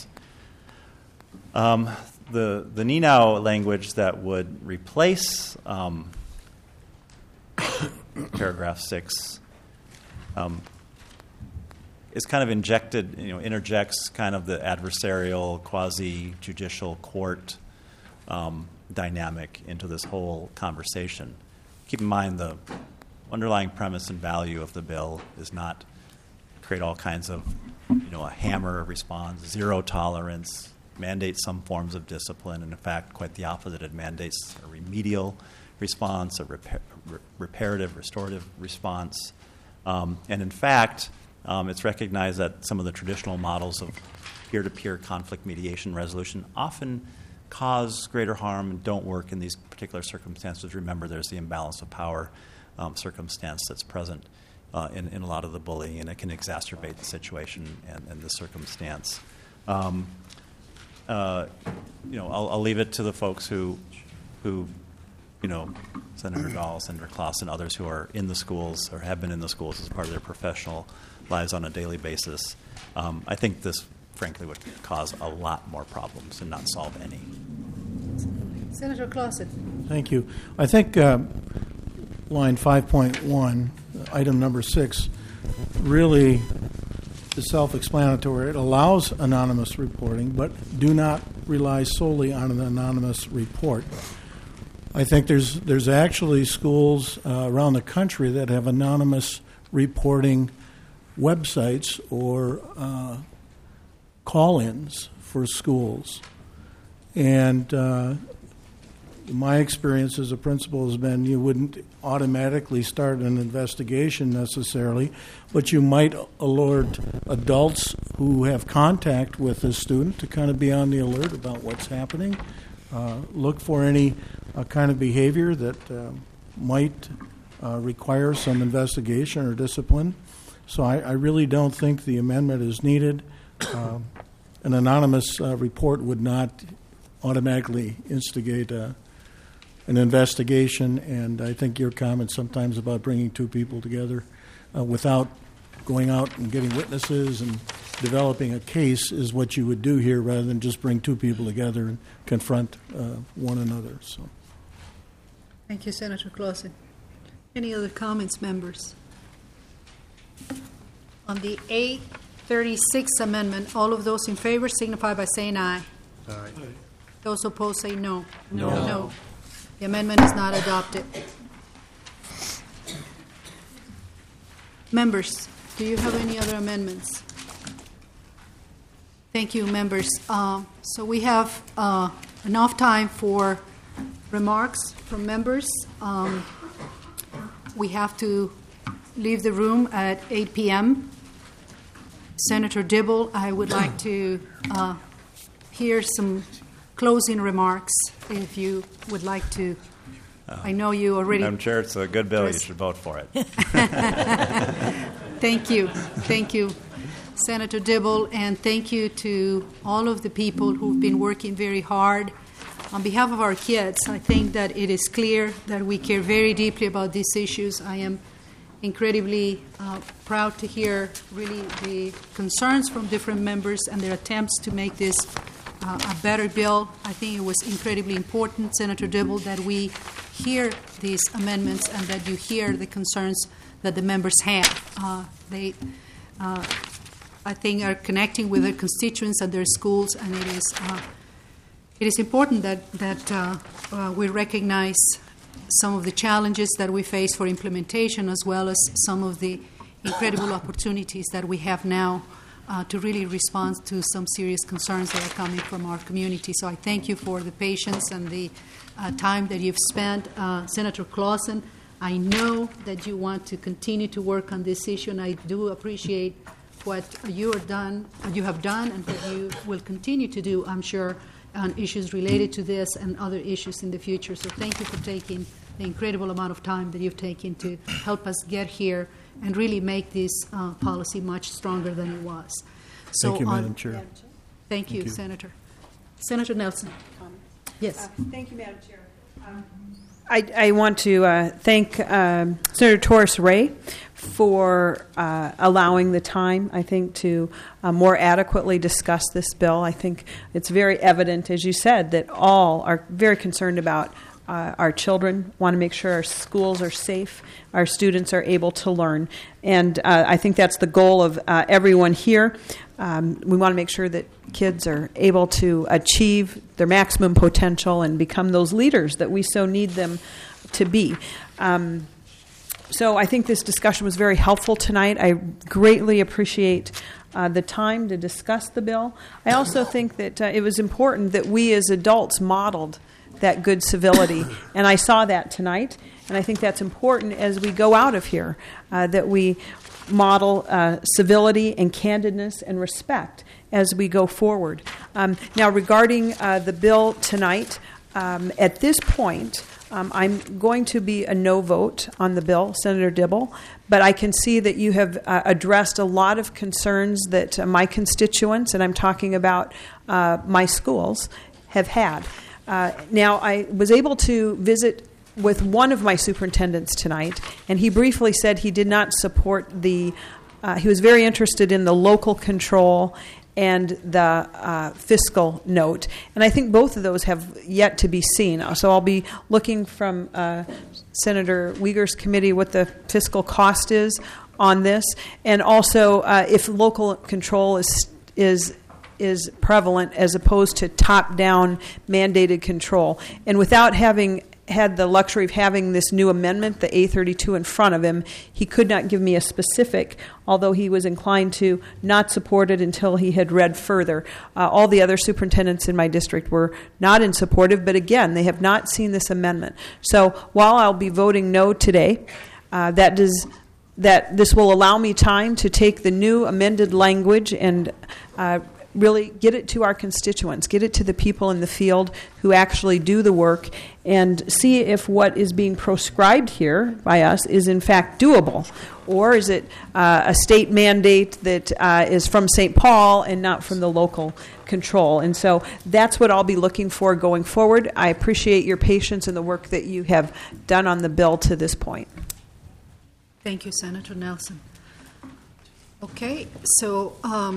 The NENOW language that would replace paragraph 6 is kind of interjects kind of the adversarial, quasi-judicial court dynamic into this whole conversation. Keep in mind the underlying premise and value of the bill is not create all kinds of, a hammer response, zero tolerance, mandate some forms of discipline, and in fact, quite the opposite. It mandates a remedial response, a reparative, restorative response. And in fact, it's recognized that some of the traditional models of peer-to-peer conflict mediation resolution often cause greater harm and don't work in these particular circumstances. Remember, there's the imbalance of power circumstance that's present in a lot of the bullying, and it can exacerbate the situation and the circumstance. I'll leave it to the folks who Senator Dahl, Senator Claus, and others who are in the schools or have been in the schools as part of their professional lives on a daily basis. I think this, frankly, would cause a lot more problems and not solve any. Senator Clausen. Thank you. I think line 5.1, item number 6, really is self-explanatory. It allows anonymous reporting, but do not rely solely on an anonymous report. I think there's actually schools around the country that have anonymous reporting websites or call-ins for schools. And my experience as a principal has been you wouldn't automatically start an investigation necessarily, but you might alert adults who have contact with the student to kind of be on the alert about what's happening. Look for any kind of behavior that might require some investigation or discipline. So I really don't think the amendment is needed. An anonymous report would not automatically instigate an investigation, and I think your comment sometimes about bringing two people together without going out and getting witnesses and developing a case is what you would do here rather than just bring two people together and confront one another. So, thank you, Senator Clausen. Any other comments, members? On the 836 amendment, all of those in favor signify by saying aye. Aye. Those opposed say no. No. The amendment is not adopted. Members, do you have any other amendments? Thank you, members. So we have enough time for remarks from members. We have to leave the room at 8 p.m. Senator Dibble, I would like to hear some closing remarks if you would like to. I know you already. Madam Chair, it's a good bill. You should vote for it. Thank you. Thank you, Senator Dibble, and thank you to all of the people who've been working very hard. On behalf of our kids, I think that it is clear that we care very deeply about these issues. I am incredibly proud to hear really the concerns from different members and their attempts to make this a better bill. I think it was incredibly important, Senator Dibble, that we hear these amendments and that you hear the concerns that the members have. I think, are connecting with their constituents and their schools, and it is important that we recognize some of the challenges that we face for implementation, as well as some of the incredible opportunities that we have now to really respond to some serious concerns that are coming from our community. So I thank you for the patience and the time that you've spent. Senator Clausen, I know that you want to continue to work on this issue, and I do appreciate what you have done and what you will continue to do, I'm sure, on issues related to this and other issues in the future. So thank you for taking the incredible amount of time that you've taken to help us get here and really make this policy much stronger than it was. So Thank you, Madam Chair. Thank you, Senator. Senator Nelson. Yes. Thank you, Madam Chair. I want to thank Senator Torres Ray for allowing the time, I think, to more adequately discuss this bill. I think it's very evident, as you said, that all are very concerned about our children, want to make sure our schools are safe, our students are able to learn. And I think that's the goal of everyone here. We want to make sure that kids are able to achieve their maximum potential and become those leaders that we so need them to be. So I think this discussion was very helpful tonight. I greatly appreciate the time to discuss the bill. I also think that it was important that we as adults modeled that good civility, and I saw that tonight, and I think that's important as we go out of here, that we model civility and candidness and respect as we go forward. Now, regarding the bill tonight, at this point, I'm going to be a no vote on the bill, Senator Dibble, but I can see that you have addressed a lot of concerns that my constituents, and I'm talking about my schools, have had. Now, I was able to visit with one of my superintendents tonight, and he briefly said he did not support he was very interested in the local control and the fiscal note. And I think both of those have yet to be seen. So I'll be looking from Senator Uyghur's committee what the fiscal cost is on this, and also if local control is prevalent as opposed to top-down mandated control. And without having had the luxury of having this new amendment, the A32, in front of him, he could not give me a specific, although he was inclined to not support it until he had read further. All the other superintendents in my district were not in supportive, but again, they have not seen this amendment. So while I'll be voting no today, that this will allow me time to take the new amended language and really get it to our constituents, get it to the people in the field who actually do the work, and see if what is being proscribed here by us is in fact doable. Or is it a state mandate that is from St. Paul and not from the local control? And so that's what I'll be looking for going forward. I appreciate your patience and the work that you have done on the bill to this point. Thank you, Senator Nelson. Okay, so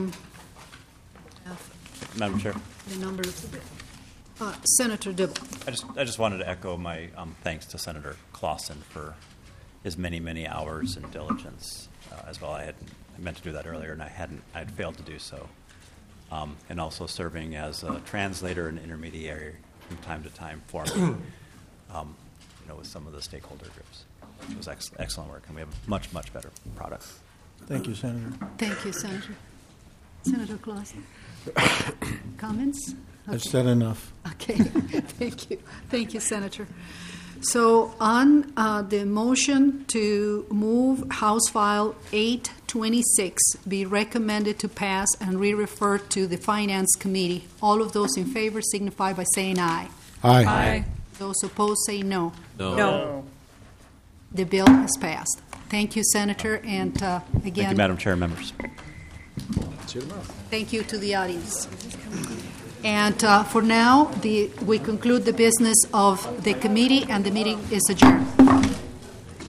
Madam Chair. the number of the bill. Senator Dibble. I just wanted to echo my thanks to Senator Clausen for his many hours and diligence as well. I meant to do that earlier, and I'd failed to do so. And also serving as a translator and intermediary from time to time for me, with some of the stakeholder groups. It was excellent work, and we have a much better product. Thank you, Senator. Thank you, Senator. Senator Clausen. Comments? Okay. I've said enough. Okay, thank you. Thank you, Senator. So on the motion to move House File 826 be recommended to pass and re-refer to the Finance Committee, all of those in favor signify by saying aye. Aye. Aye. Those opposed say no. No. The bill is passed. Thank you, Senator, and again... Thank you, Madam Chair and members. Thank you to the audience. And for now, we conclude the business of the committee, and the meeting is adjourned.